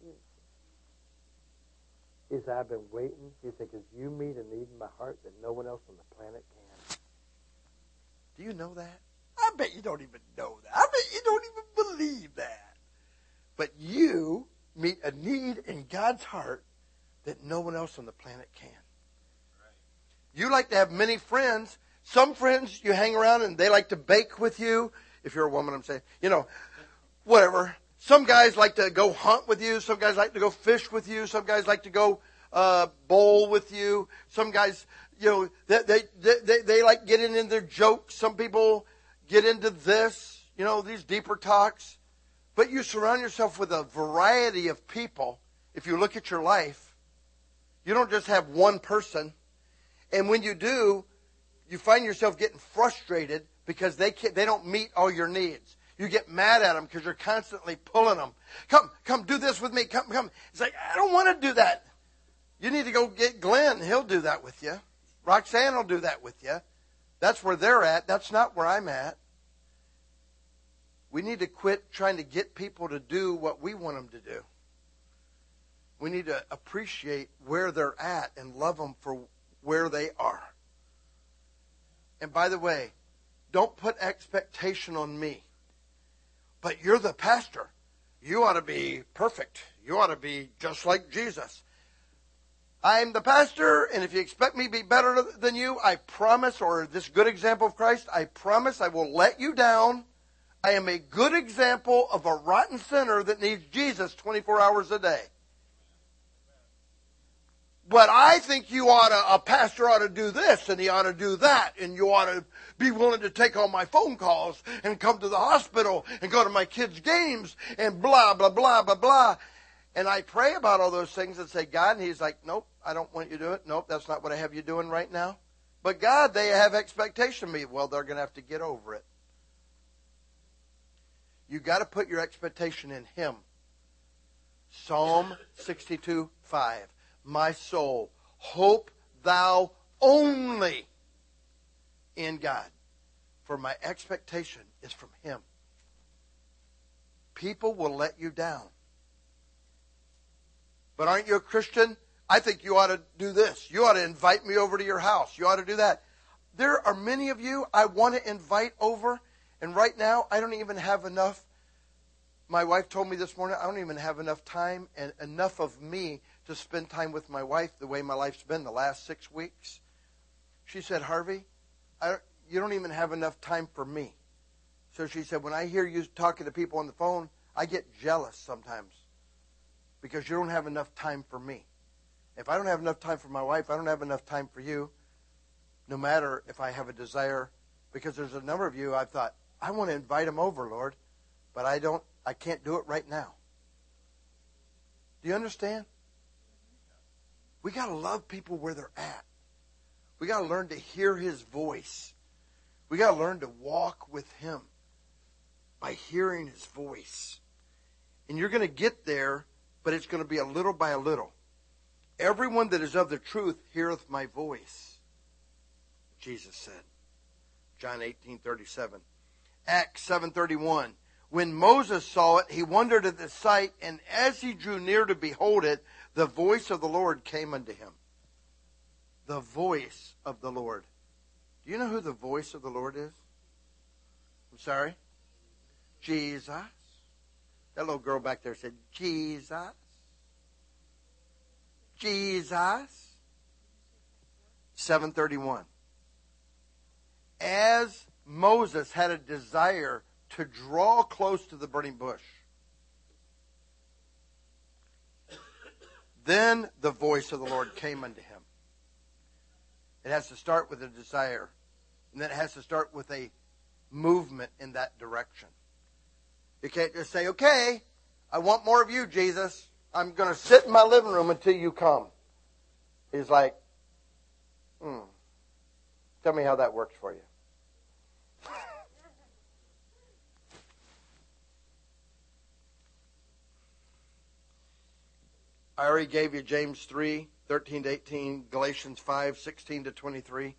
He said, I've been waiting. He said, because you meet a need in my heart that no one else on the planet can. Do you know that? I bet you don't even know that. I bet you don't even believe that. But you meet a need in God's heart that no one else on the planet can. Right. You like to have many friends. Some friends you hang around and they like to bake with you. If you're a woman, I'm saying, you know, whatever. Some guys like to go hunt with you. Some guys like to go fish with you. Some guys like to go uh, bowl with you. Some guys, you know, they, they, they, they like getting in their jokes. Some people get into this, you know, these deeper talks. But you surround yourself with a variety of people. If you look at your life, you don't just have one person. And when you do, you find yourself getting frustrated because they can't, they don't meet all your needs. You get mad at them because you're constantly pulling them. Come, come do this with me. Come, come. It's like, I don't want to do that. You need to go get Glenn. He'll do that with you. Roxanne will do that with you. That's where they're at. That's not where I'm at. We need to quit trying to get people to do what we want them to do. We need to appreciate where they're at and love them for where they are. And by the way, don't put expectation on me. But you're the pastor. You ought to be perfect. You ought to be just like Jesus. I'm the pastor, and if you expect me to be better than you, I promise, or this good example of Christ, I promise I will let you down. I am a good example of a rotten sinner that needs Jesus twenty-four hours a day. But I think you ought to, a pastor ought to do this and he ought to do that, and you ought to be willing to take all my phone calls and come to the hospital and go to my kids' games and blah, blah, blah, blah, blah. And I pray about all those things and say, God, and he's like, nope, I don't want you to do it. Nope, that's not what I have you doing right now. But God, they have expectation of me. Well, they're going to have to get over it. You got to put your expectation in him. Psalm sixty-two, five. My soul, hope thou only in God, for my expectation is from him. People will let you down. But aren't you a Christian? I think you ought to do this. You ought to invite me over to your house. You ought to do that. There are many of you I want to invite over, and right now I don't even have enough. My wife told me this morning, I don't even have enough time and enough of me to spend time with my wife the way my life's been the last six weeks. She said, Harvey, I don't, you don't even have enough time for me. So she said, when I hear you talking to people on the phone, I get jealous sometimes because you don't have enough time for me. If I don't have enough time for my wife, I don't have enough time for you, no matter if I have a desire. Because there's a number of you I've thought, I want to invite them over, Lord, but I don't. I can't do it right now. Do you understand? We got to love people where they're at. We got to learn to hear his voice. We got to learn to walk with him by hearing his voice. And you're going to get there, but it's going to be a little by a little. Everyone that is of the truth heareth my voice, Jesus said. John eighteen thirty-seven. Acts seven thirty-one. When Moses saw it, he wondered at the sight, and as he drew near to behold it, the voice of the Lord came unto him. The voice of the Lord. Do you know who the voice of the Lord is? I'm sorry? Jesus. That little girl back there said, Jesus. Jesus. seven thirty-one. As Moses had a desire to draw close to the burning bush, then the voice of the Lord came unto him. It has to start with a desire, and then it has to start with a movement in that direction. You can't just say, okay, I want more of you, Jesus. I'm going to sit in my living room until you come. He's like, hmm, tell me how that works for you. I already gave you James three, thirteen to eighteen, Galatians five, sixteen to twenty-three.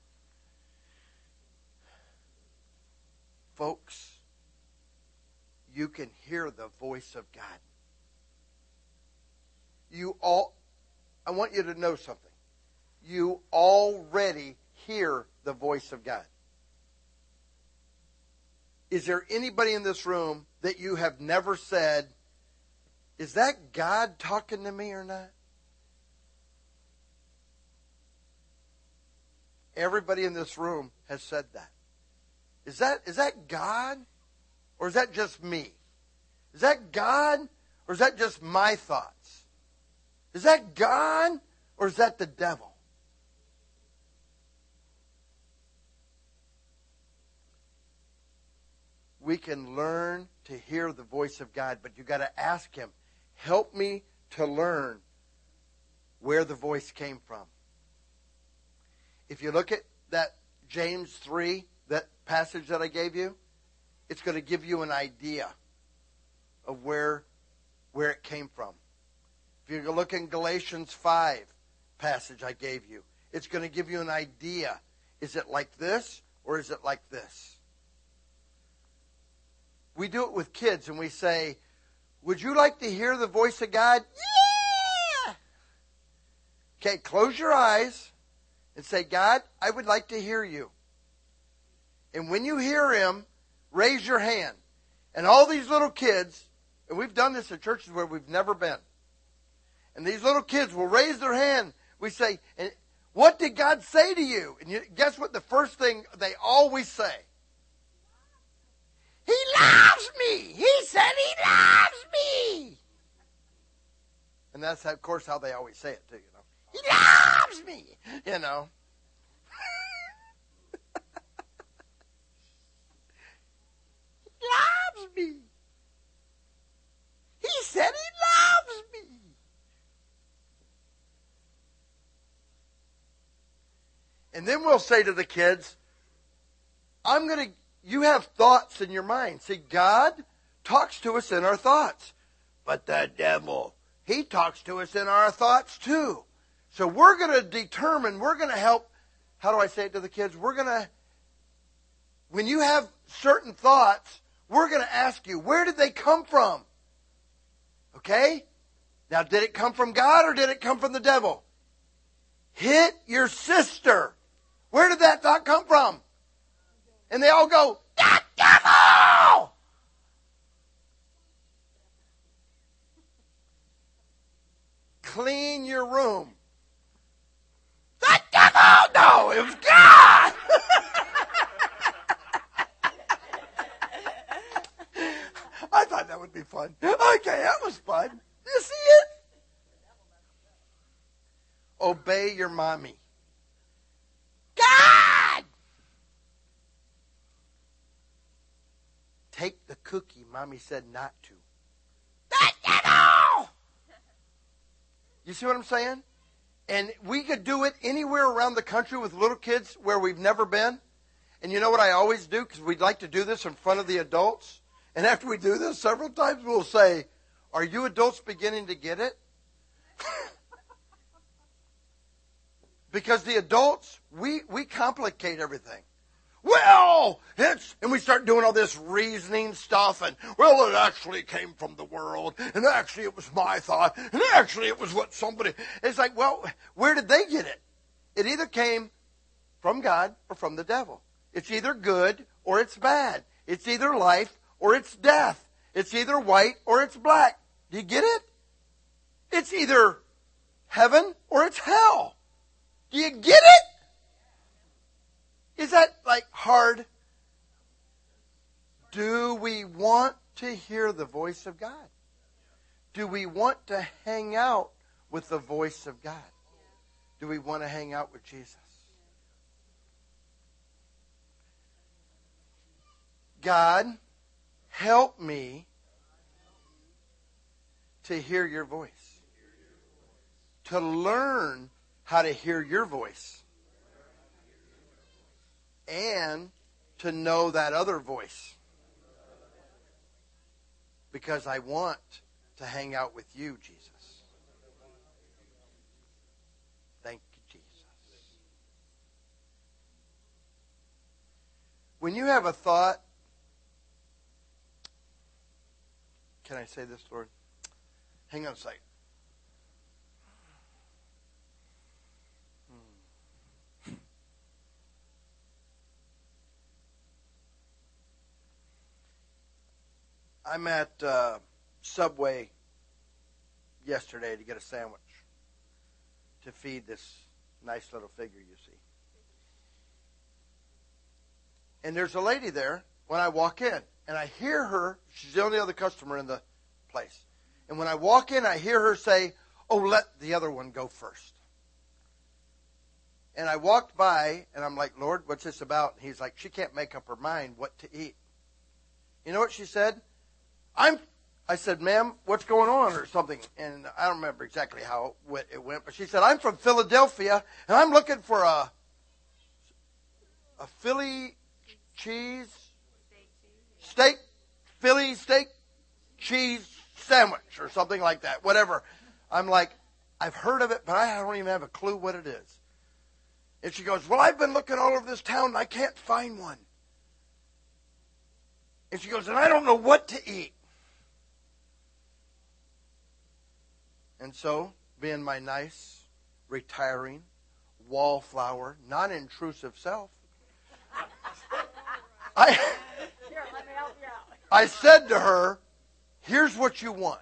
Folks, you can hear the voice of God. You all, I want you to know something. You already hear the voice of God. Is there anybody in this room that you have never said, is that God talking to me or not? Everybody in this room has said that. Is that is that God? Or is that just me? Is that God? Or is that just my thoughts? Is that God? Or is that the devil? We can learn to hear the voice of God, but you've got to ask him, help me to learn where the voice came from. If you look at that James three, that passage that I gave you, it's going to give you an idea of where, where it came from. If you look in Galatians five passage I gave you, it's going to give you an idea. Is it like this or is it like this? We do it with kids and we say, would you like to hear the voice of God? Yeah! Okay, close your eyes and say, God, I would like to hear you. And when you hear him, raise your hand. And all these little kids, and we've done this at churches where we've never been, and these little kids will raise their hand. We say, what did God say to you? And you, guess what the first thing they always say? He loves me. He said he loves me. And that's, of course, how they always say it, too, you know. He loves me, you know. He loves me. He said he loves me. And then we'll say to the kids, I'm going to, you have thoughts in your mind. See, God talks to us in our thoughts. But the devil, he talks to us in our thoughts too. So we're going to determine, we're going to help, how do I say it to the kids? We're going to, when you have certain thoughts, we're going to ask you, where did they come from? Okay? Now, did it come from God or did it come from the devil? Hit your sister. Where did that thought come from? And they all go, the devil! Clean your room. The devil! No, it was God! I thought that would be fun. Okay, that was fun. You see it? Obey your mommy. God! Take the cookie mommy said not to. The devil! You see what I'm saying? And we could do it anywhere around the country with little kids where we've never been. And you know what I always do? Because we'd like to do this in front of the adults. And after we do this several times, we'll say, are you adults beginning to get it? Because the adults, we, we complicate everything. Well, it's, and we start doing all this reasoning stuff, and, well, it actually came from the world, and actually it was my thought, and actually it was what somebody, it's like, well, where did they get it? It either came from God or from the devil. It's either good or it's bad. It's either life or it's death. It's either white or it's black. Do you get it? It's either heaven or it's hell. Do you get it? Is that like hard? Do we want to hear the voice of God? Do we want to hang out with the voice of God? Do we want to hang out with Jesus? God, help me to hear your voice. To learn how to hear your voice. And to know that other voice. Because I want to hang out with you, Jesus. Thank you, Jesus. When you have a thought, can I say this, Lord? Hang on a second. I'm at uh, Subway yesterday to get a sandwich to feed this nice little figure you see. And there's a lady there when I walk in, and I hear her, she's the only other customer in the place. And when I walk in, I hear her say, oh, let the other one go first. And I walked by, and I'm like, Lord, what's this about? And he's like, she can't make up her mind what to eat. You know what she said? I'm, I said, ma'am, what's going on or something? And I don't remember exactly how it went, but she said, I'm from Philadelphia, and I'm looking for a, a Philly cheese, steak, Philly steak cheese sandwich or something like that, whatever. I'm like, I've heard of it, but I don't even have a clue what it is. And she goes, well, I've been looking all over this town, and I can't find one. And she goes, and I don't know what to eat. And so, being my nice, retiring, wallflower, non-intrusive self, I, Here, let me help you out. I said to her, here's what you want.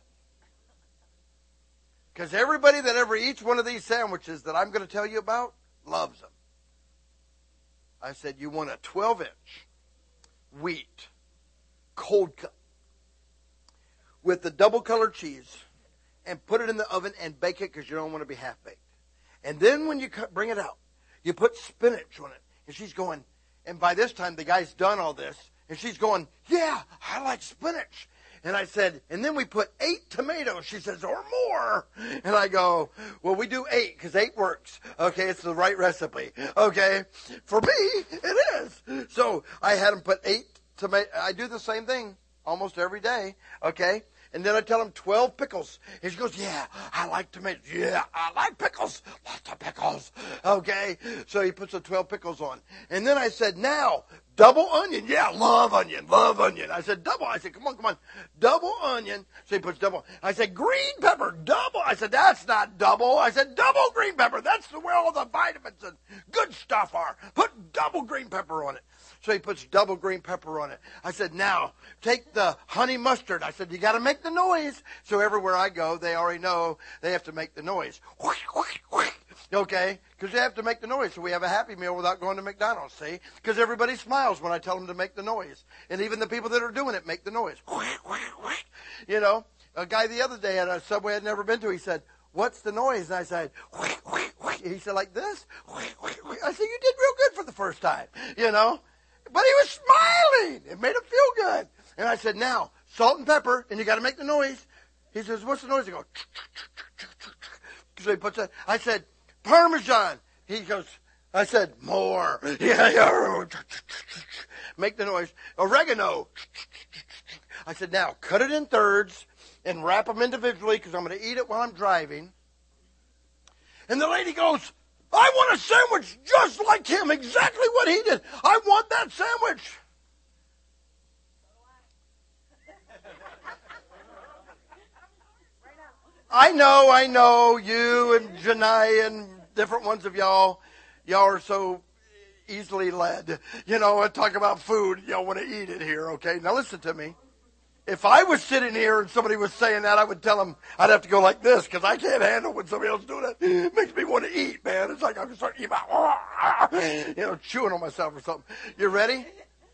Because everybody that ever eats one of these sandwiches that I'm going to tell you about loves them. I said, you want a twelve inch wheat cold cut, with the double colored cheese, and put it in the oven and bake it because you don't want to be half baked. And then when you cut, bring it out, you put spinach on it. And she's going, and by this time the guy's done all this, and she's going, yeah, I like spinach. And I said, and then we put eight tomatoes. She says, or more. And I go, well, we do eight because eight works. Okay, it's the right recipe. Okay, for me, it is. So I had them put eight tomatoes. I do the same thing almost every day. Okay. And then I tell him twelve pickles. And she goes, yeah, I like tomatoes. Yeah, I like pickles. Lots of pickles. Okay. So he puts the twelve pickles on. And then I said, now, double onion. Yeah, love onion, love onion. I said, double. I said, come on, come on. Double onion. So he puts double. I said, green pepper, double. I said, that's not double. I said, double green pepper. That's where all the vitamins and good stuff are. Put double green pepper on it. So he puts double green pepper on it. I said, now, take the honey mustard. I said, you got to make the noise. So everywhere I go, they already know they have to make the noise. Okay? Because they have to make the noise. So we have a Happy Meal without going to McDonald's, see? Because everybody smiles when I tell them to make the noise. And even the people that are doing it make the noise. You know? A guy the other day at a Subway I'd never been to, he said, what's the noise? And I said, he said, like this? I said, you did real good for the first time. You know? But he was smiling. It made him feel good. And I said, now, salt and pepper, and you got to make the noise. He says, what's the noise? I go, so he puts that. I said, Parmesan. He goes, I said, more. Yeah, yeah. Make the noise. Oregano. I said, now, cut it in thirds and wrap them individually because I'm going to eat it while I'm driving. And the lady goes, I want a sandwich just like him, exactly what he did. I want that sandwich. I know, I know, you and Janai and different ones of y'all, y'all are so easily led. You know, I talk about food, y'all want to eat it here, okay? Now listen to me. If I was sitting here and somebody was saying that, I would tell them I'd have to go like this because I can't handle when somebody else is doing it. It makes me want to eat, man. It's like I'm starting to eat, you know, chewing on myself or something. You ready?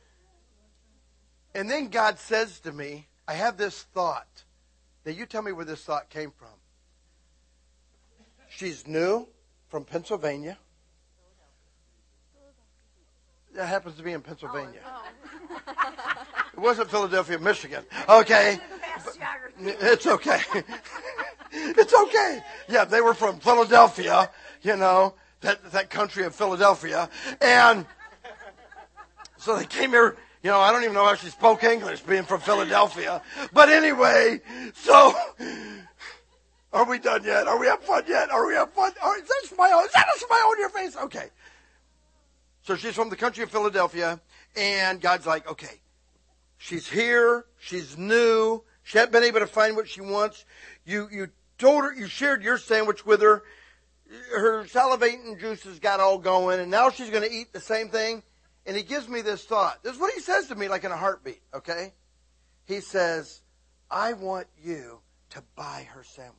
And then God says to me, I have this thought. Now you tell me where this thought came from. She's new from Pennsylvania. That happens to be in Pennsylvania. It wasn't Philadelphia, Michigan. Okay. It's okay. It's okay. Yeah, they were from Philadelphia, you know, that, that country of Philadelphia. And so they came here, you know, I don't even know how she spoke English being from Philadelphia. But anyway, so are we done yet? Are we having fun yet? Are we having fun? Are, is that a smile? Is that a smile on your face? Okay. So she's from the country of Philadelphia, and God's like, okay, she's here, she's new, she hasn't been able to find what she wants. You you told her, you shared your sandwich with her, her salivating juices got all going, and now she's going to eat the same thing. And he gives me this thought. This is what he says to me like in a heartbeat, okay? He says, I want you to buy her sandwich.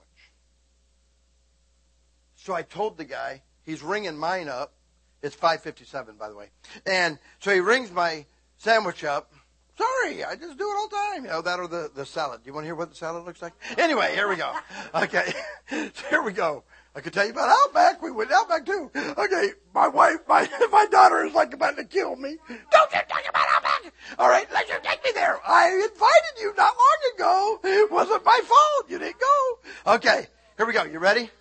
So I told the guy, he's ringing mine up. It's five fifty-seven, by the way. And so he rings my sandwich up. Sorry, I just do it all the time. You know, that or the, the salad. Do you want to hear what the salad looks like? Anyway, here we go. Okay, so here we go. I could tell you about Outback. We went Outback too. Okay, my wife, my my daughter is like about to kill me. Don't you talk about Outback. All right, let you take me there. I invited you not long ago. It wasn't my fault. You didn't go. Okay, here we go. You ready?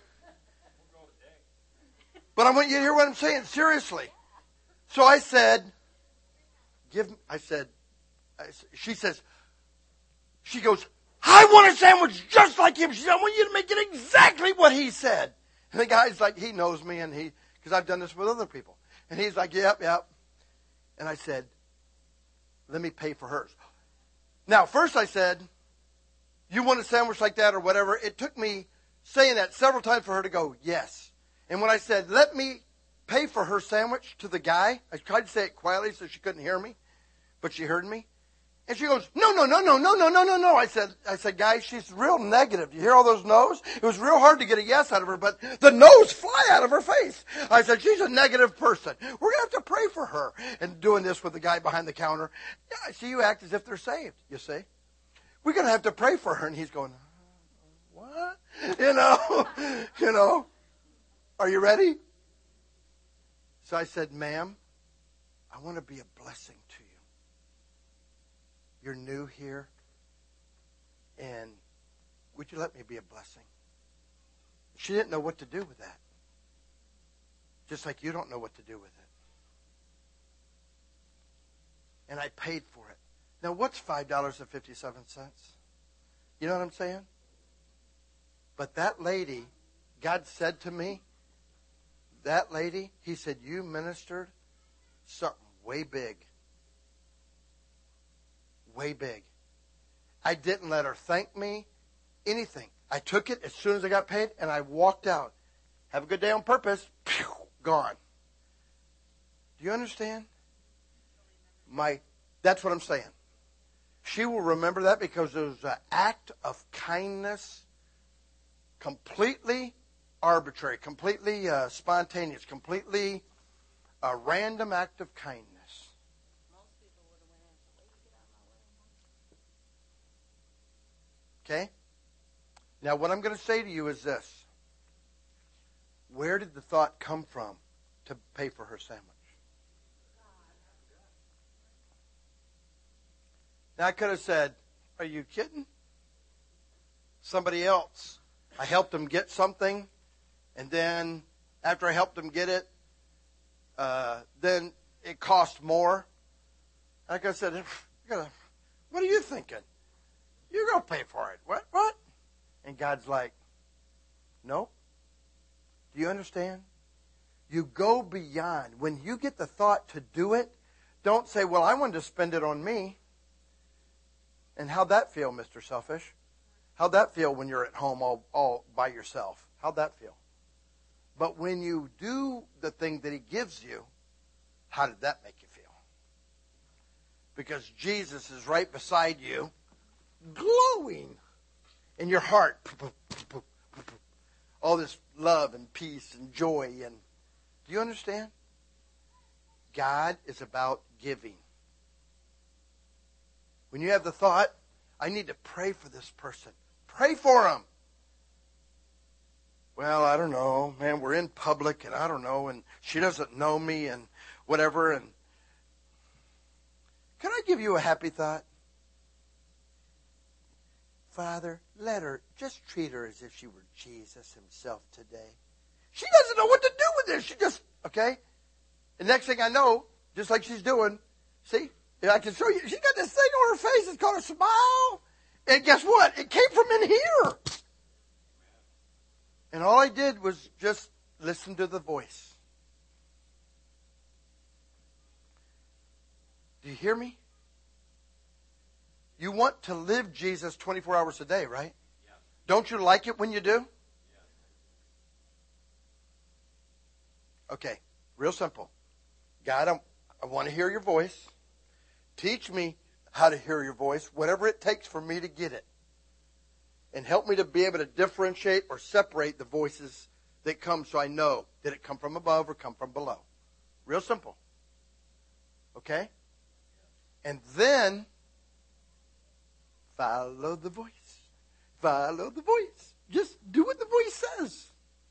But I want you to hear what I'm saying, seriously. So I said, give, I said, I, she says, she goes, I want a sandwich just like him. She said, I want you to make it exactly what he said. And the guy's like, he knows me, and he, because I've done this with other people. And he's like, yep, yep. And I said, let me pay for hers. Now, first I said, you want a sandwich like that or whatever? It took me saying that several times for her to go, yes. And when I said, let me pay for her sandwich to the guy, I tried to say it quietly so she couldn't hear me, but she heard me. And she goes, no, no, no, no, no, no, no, no, no. I said, I said, guys, she's real negative. You hear all those no's? It was real hard to get a yes out of her, but the no's fly out of her face. I said, she's a negative person. We're going to have to pray for her. And doing this with the guy behind the counter. Yeah, I see you act as if they're saved, you see. We're going to have to pray for her. And he's going, what? You know, you know, are you ready? So I said, ma'am, I want to be a blessing to you. You're new here, and would you let me be a blessing? She didn't know what to do with that. Just like you don't know what to do with it. And I paid for it. Now, what's five dollars and fifty-seven cents? You know what I'm saying? But that lady, God said to me, that lady, he said, you ministered something way big. Way big. I didn't let her thank me, anything. I took it as soon as I got paid, and I walked out. Have a good day on purpose. Pew, gone. Do you understand? My, that's what I'm saying. She will remember that because it was an act of kindness, completely arbitrary, completely uh, spontaneous, completely a random act of kindness. Okay? Now, what I'm going to say to you is this. Where did the thought come from to pay for her sandwich? Now, I could have said, are you kidding? Somebody else. I helped them get something, and then after I helped them get it, uh, then it cost more. Like I said, what are you thinking? You're going to pay for it. What? What? And God's like, no. Do you understand? You go beyond. When you get the thought to do it, don't say, well, I wanted to spend it on me. And how'd that feel, Mister Selfish? How'd that feel when you're at home all, all by yourself? How'd that feel? But when you do the thing that he gives you, how did that make you feel? Because Jesus is right beside you, glowing in your heart. All this love and peace and joy. And do you understand? God is about giving. When you have the thought, I need to pray for this person. Pray for them. Well, I don't know. Man, we're in public and I don't know. And she doesn't know me and whatever. And can I give you a happy thought? Father, let her, just treat her as if she were Jesus himself today. She doesn't know what to do with this. She just, okay? And next thing I know, just like she's doing, see, I can show you, she got this thing on her face. It's called a smile. And guess what? It came from in here. And all I did was just listen to the voice. Do you hear me? You want to live Jesus twenty-four hours a day, right? Yeah. Don't you like it when you do? Yeah. Okay, real simple. God, I'm, I want to hear your voice. Teach me how to hear your voice, whatever it takes for me to get it. And help me to be able to differentiate or separate the voices that come so I know, did it come from above or come from below? Real simple. Okay? And then follow the voice. Follow the voice. Just do what the voice says.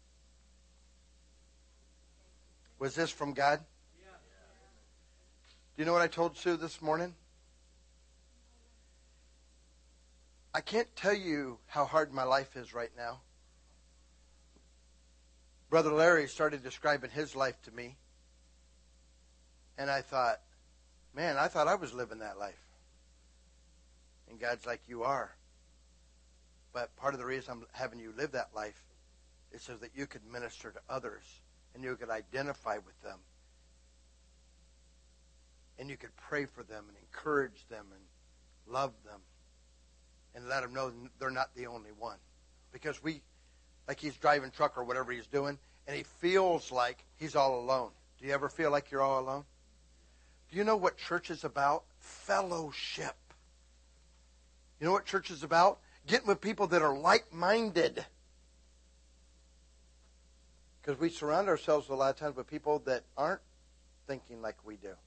Was this from God? Yeah. Do you know what I told Sue this morning? I can't tell you how hard my life is right now. Brother Larry started describing his life to me. And I thought, man, I thought I was living that life. And God's like, you are. But part of the reason I'm having you live that life is so that you could minister to others and you could identify with them. And you could pray for them and encourage them and love them and let them know they're not the only one. Because we, like he's driving truck or whatever he's doing, and he feels like he's all alone. Do you ever feel like you're all alone? Do you know what church is about? Fellowship. You know what church is about? Getting with people that are like-minded. Because we surround ourselves a lot of times with people that aren't thinking like we do.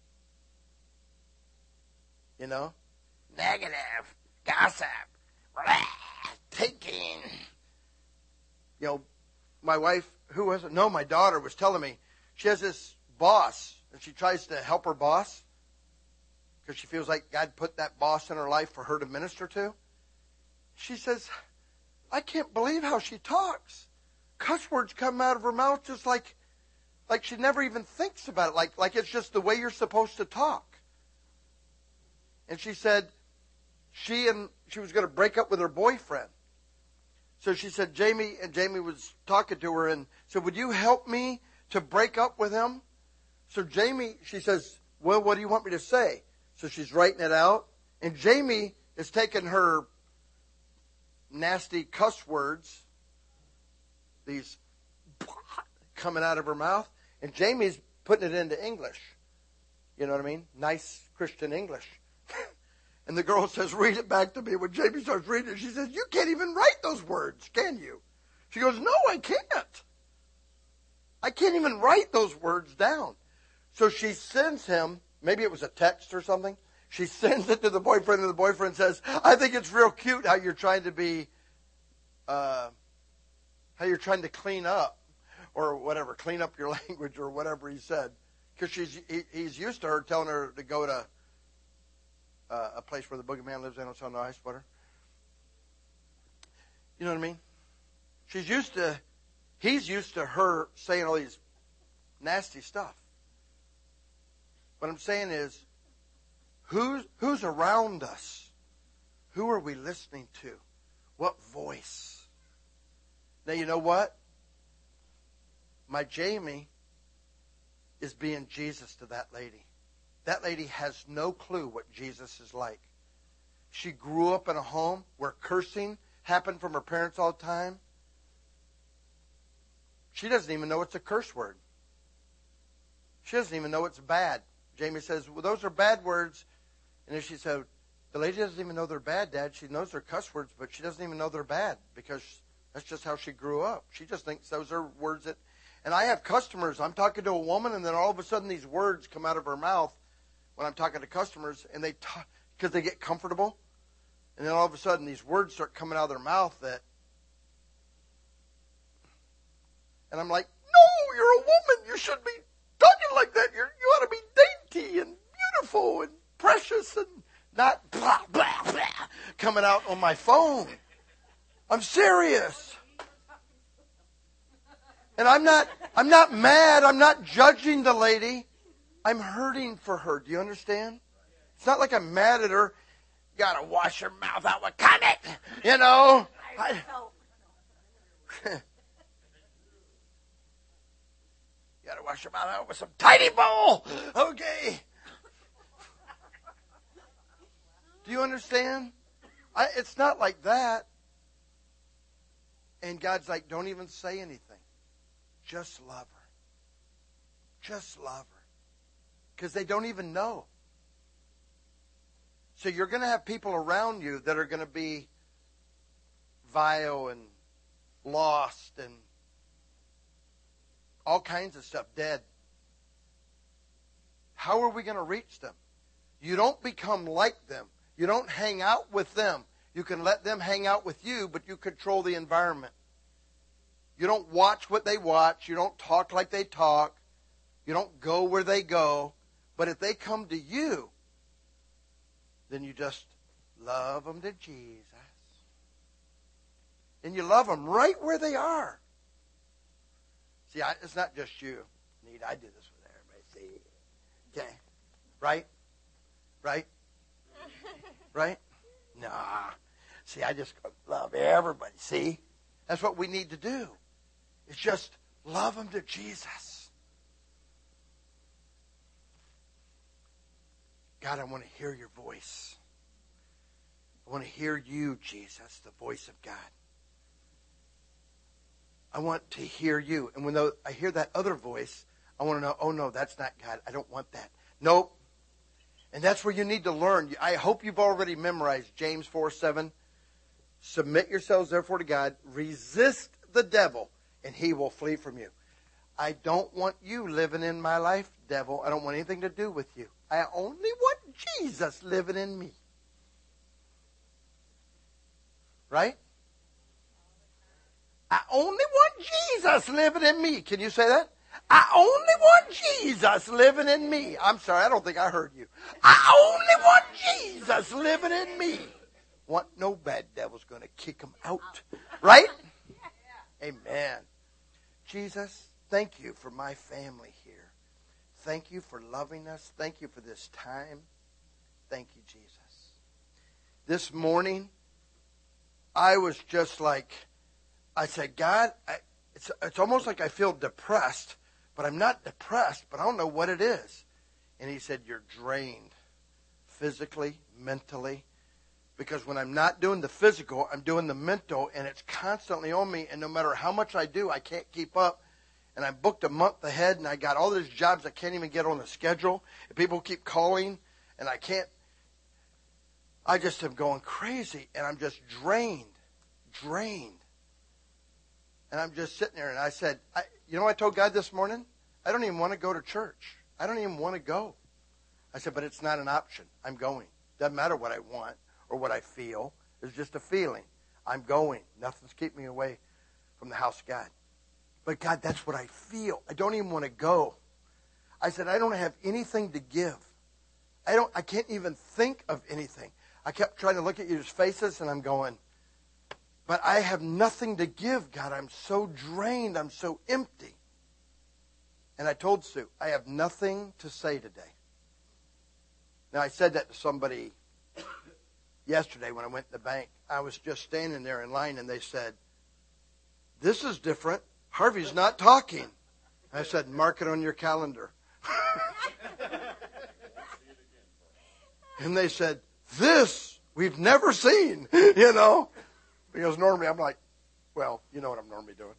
You know? Negative, gossip, blah, taking. You know, my wife, who was it? No, my daughter was telling me she has this boss, and she tries to help her boss because she feels like God put that boss in her life for her to minister to. She says, I can't believe how she talks. Cuss words come out of her mouth just like like she never even thinks about it, like like it's just the way you're supposed to talk. And she said she and she was going to break up with her boyfriend. So she said, Jamie, and Jamie was talking to her and said, would you help me to break up with him? So Jamie, she says, well, what do you want me to say? So she's writing it out. And Jamie is taking her nasty cuss words, these coming out of her mouth, and Jamie's putting it into English. You know what I mean? Nice Christian English. And the girl says, read it back to me. When Jamie starts reading it, she says, you can't even write those words, can you? She goes, no, I can't. I can't even write those words down. So she sends him, maybe it was a text or something. She sends it to the boyfriend, and the boyfriend says, I think it's real cute how you're trying to be, uh, how you're trying to clean up, or whatever, clean up your language, or whatever he said. Because she's he, he's used to her telling her to go to uh, a place where the boogeyman lives in on the ice water. You know what I mean? She's used to, he's used to her saying all these nasty stuff. What I'm saying is, who's, who's around us? Who are we listening to? What voice? Now, you know what? My Jamie is being Jesus to that lady. That lady has no clue what Jesus is like. She grew up in a home where cursing happened from her parents all the time. She doesn't even know it's a curse word. She doesn't even know it's bad. Jamie says, well, those are bad words. And then she said, the lady doesn't even know they're bad, Dad. She knows they're cuss words, but she doesn't even know they're bad because that's just how she grew up. She just thinks those are words that... And I have customers. I'm talking to a woman, and then all of a sudden these words come out of her mouth when I'm talking to customers, and they talk because they get comfortable. And then all of a sudden these words start coming out of their mouth that... And I'm like, no, you're a woman. You shouldn't be talking like that. You're, you ought to be dainty and beautiful and precious and not blah, blah, blah, coming out on my phone. I'm serious. And I'm not, I'm not mad. I'm not judging the lady. I'm hurting for her. Do you understand? It's not like I'm mad at her. You gotta wash your mouth out with Comet. You know? I, you gotta wash your mouth out with some Tidy Bowl. Okay. Do you understand? I, it's not like that. And God's like, don't even say anything. Just love her. Just love her. Because they don't even know. So you're going to have people around you that are going to be vile and lost and all kinds of stuff, dead. How are we going to reach them? You don't become like them. You don't hang out with them. You can let them hang out with you, but you control the environment. You don't watch what they watch. You don't talk like they talk. You don't go where they go. But if they come to you, then you just love them to Jesus. And you love them right where they are. See, I, it's not just you. Need I do this with everybody. See? Okay. Right? Right? Right? Nah. See, I just love everybody. See? That's what we need to do. It's just love them to Jesus. God, I want to hear your voice. I want to hear you, Jesus, the voice of God. I want to hear you. And when I hear that other voice, I want to know, oh no, that's not God. I don't want that. Nope. And that's where you need to learn. I hope you've already memorized James four seven. Submit yourselves therefore to God. Resist the devil, and he will flee from you. I don't want you living in my life, devil. I don't want anything to do with you. I only want Jesus living in me. Right? I only want Jesus living in me. Can you say that? I only want Jesus living in me. I'm sorry, I don't think I heard you. I only want Jesus living in me. Want no bad devil's going to kick him out. Right? Amen. Jesus, thank you for my family here. Thank you for loving us. Thank you for this time. Thank you, Jesus. This morning, I was just like, I said, God, I, it's, it's almost like I feel depressed, but I'm not depressed, but I don't know what it is. And he said, you're drained physically, mentally, because when I'm not doing the physical, I'm doing the mental, and it's constantly on me, and no matter how much I do, I can't keep up. And I booked a month ahead, and I got all these jobs I can't even get on the schedule, and people keep calling, and I can't. I just am going crazy, and I'm just drained, drained. And I'm just sitting there, and I said, I, you know what I told God this morning? I don't even want to go to church. I don't even want to go. I said, but it's not an option. I'm going. Doesn't matter what I want or what I feel. It's just a feeling. I'm going. Nothing's keeping me away from the house of God. But God, that's what I feel. I don't even want to go. I said, I don't have anything to give. I don't. I can't even think of anything. I kept trying to look at your faces, and I'm going, but I have nothing to give, God. I'm so drained. I'm so empty. And I told Sue, I have nothing to say today. Now, I said that to somebody yesterday when I went to the bank. I was just standing there in line, and they said, this is different. Harvey's not talking. I said, mark it on your calendar. And they said, this we've never seen, you know. Because normally I'm like, well, you know what I'm normally doing.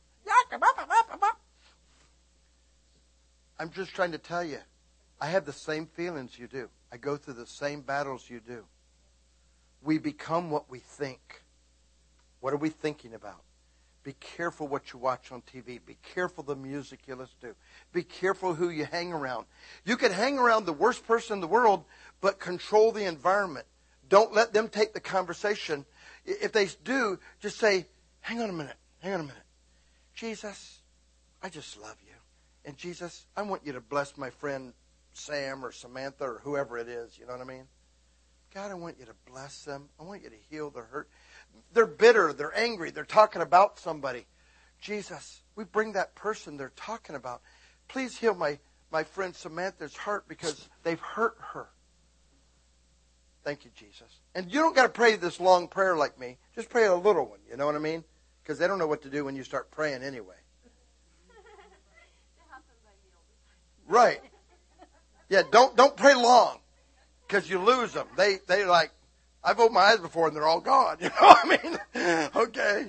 I'm just trying to tell you, I have the same feelings you do. I go through the same battles you do. We become what we think. What are we thinking about? Be careful what you watch on T V. Be careful the music you listen to. Be careful who you hang around. You can hang around the worst person in the world, but control the environment. Don't let them take the conversation. If they do, just say, hang on a minute, hang on a minute. Jesus, I just love you. And Jesus, I want you to bless my friend Sam or Samantha or whoever it is. You know what I mean? God, I want you to bless them. I want you to heal their hurt. They're bitter. They're angry. They're talking about somebody. Jesus, we bring that person they're talking about. Please heal my, my friend Samantha's heart because they've hurt her. Thank you, Jesus. And you don't got to pray this long prayer like me. Just pray a little one. You know what I mean? Because they don't know what to do when you start praying anyway. Right. Yeah, don't don't pray long because you lose them. They they like, I've opened my eyes before and they're all gone. You know what I mean? Okay.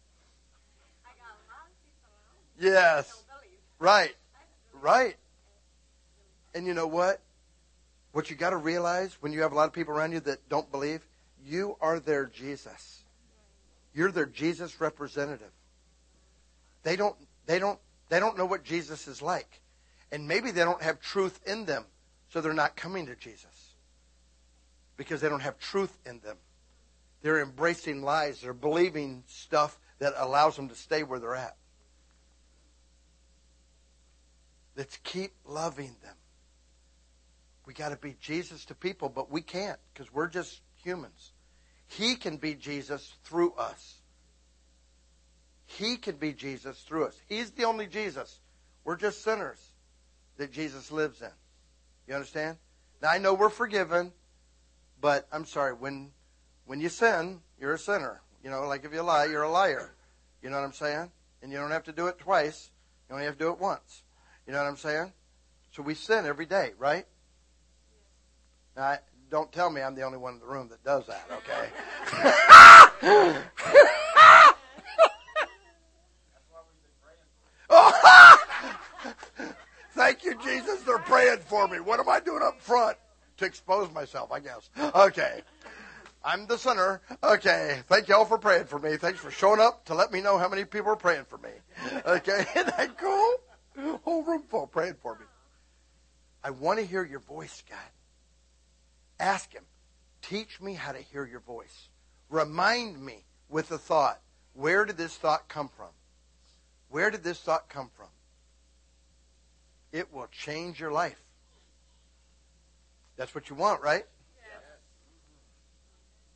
Yes. Right. Right. And you know what? What you got to realize when you have a lot of people around you that don't believe, you are their Jesus. You're their Jesus representative. They don't they don't they don't know what Jesus is like. And maybe they don't have truth in them, so they're not coming to Jesus. Because they don't have truth in them. They're embracing lies. They're believing stuff that allows them to stay where they're at. Let's keep loving them. We got to be Jesus to people, but we can't because we're just humans. He can be Jesus through us. He can be Jesus through us. He's the only Jesus. We're just sinners that Jesus lives in. You understand? Now, I know we're forgiven, but I'm sorry, when when you sin, you're a sinner. You know, like if you lie, you're a liar. You know what I'm saying? And you don't have to do it twice. You only have to do it once. You know what I'm saying? So we sin every day, right? Now, I, don't tell me I'm the only one in the room that does that, okay? Thank you, Jesus. They're praying for me. What am I doing up front? to expose myself, I guess. Okay. I'm the sinner. Okay. Thank y'all for praying for me. Thanks for showing up to let me know how many people are praying for me. Okay. Isn't that cool? Whole room full praying for me. I want to hear your voice, God. Ask him. Teach me how to hear your voice. Remind me with a thought. Where did this thought come from? Where did this thought come from? It will change your life. That's what you want, right?